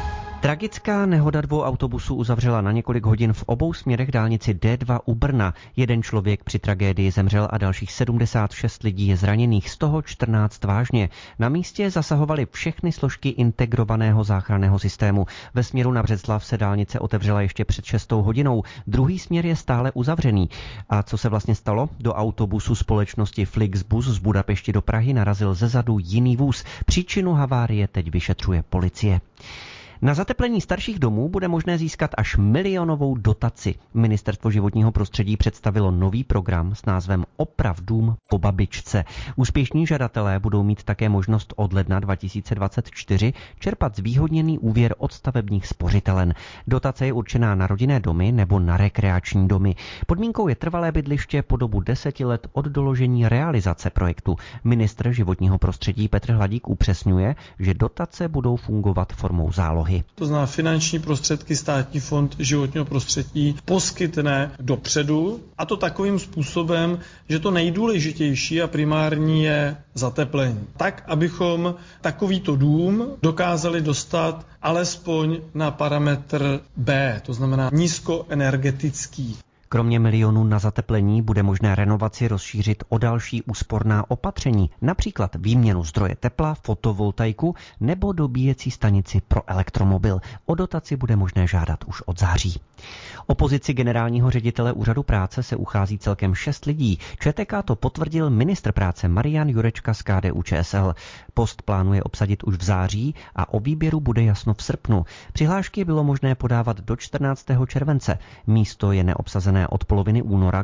Tragická nehoda 2 autobusů uzavřela na několik hodin v obou směrech dálnici D2 u Brna. Jeden člověk při tragédii zemřel a dalších 76 lidí je zraněných, z toho 14 vážně. Na místě zasahovaly všechny složky integrovaného záchranného systému. Ve směru na Břeclav se dálnice otevřela ještě před 6 hodinou. Druhý směr je stále uzavřený. A co se vlastně stalo? Do autobusu společnosti Flixbus z Budapešti do Prahy narazil zezadu jiný vůz. Příčinu havárie teď vyšetřuje policie. Na zateplení starších domů bude možné získat až milionovou dotaci. Ministerstvo životního prostředí představilo nový program s názvem Oprav dům po babičce. Úspěšní žadatelé budou mít také možnost od ledna 2024 čerpat zvýhodněný úvěr od stavebních spořitelen. Dotace je určená na rodinné domy nebo na rekreační domy. Podmínkou je trvalé bydliště po dobu 10 let od doložení realizace projektu. Ministr životního prostředí Petr Hladík upřesňuje, že dotace budou fungovat formou zálohy. To znamená, finanční prostředky Státní fond životního prostředí poskytne dopředu, a to takovým způsobem, že to nejdůležitější a primární je zateplení. Tak, abychom takovýto dům dokázali dostat alespoň na parametr B, to znamená nízkoenergetický. Kromě milionů na zateplení bude možné renovaci rozšířit o další úsporná opatření, například výměnu zdroje tepla, fotovoltaiku nebo dobíjecí stanici pro elektromobil. O dotaci bude možné žádat už od září. O pozici generálního ředitele Úřadu práce se uchází celkem 6 lidí. ČTK to potvrdil ministr práce Marian Jurečka z KDU-ČSL. Post plánuje obsadit už v září a o výběru bude jasno v srpnu. Přihlášky bylo možné podávat do 14. července. Místo je neobsazené od poloviny února,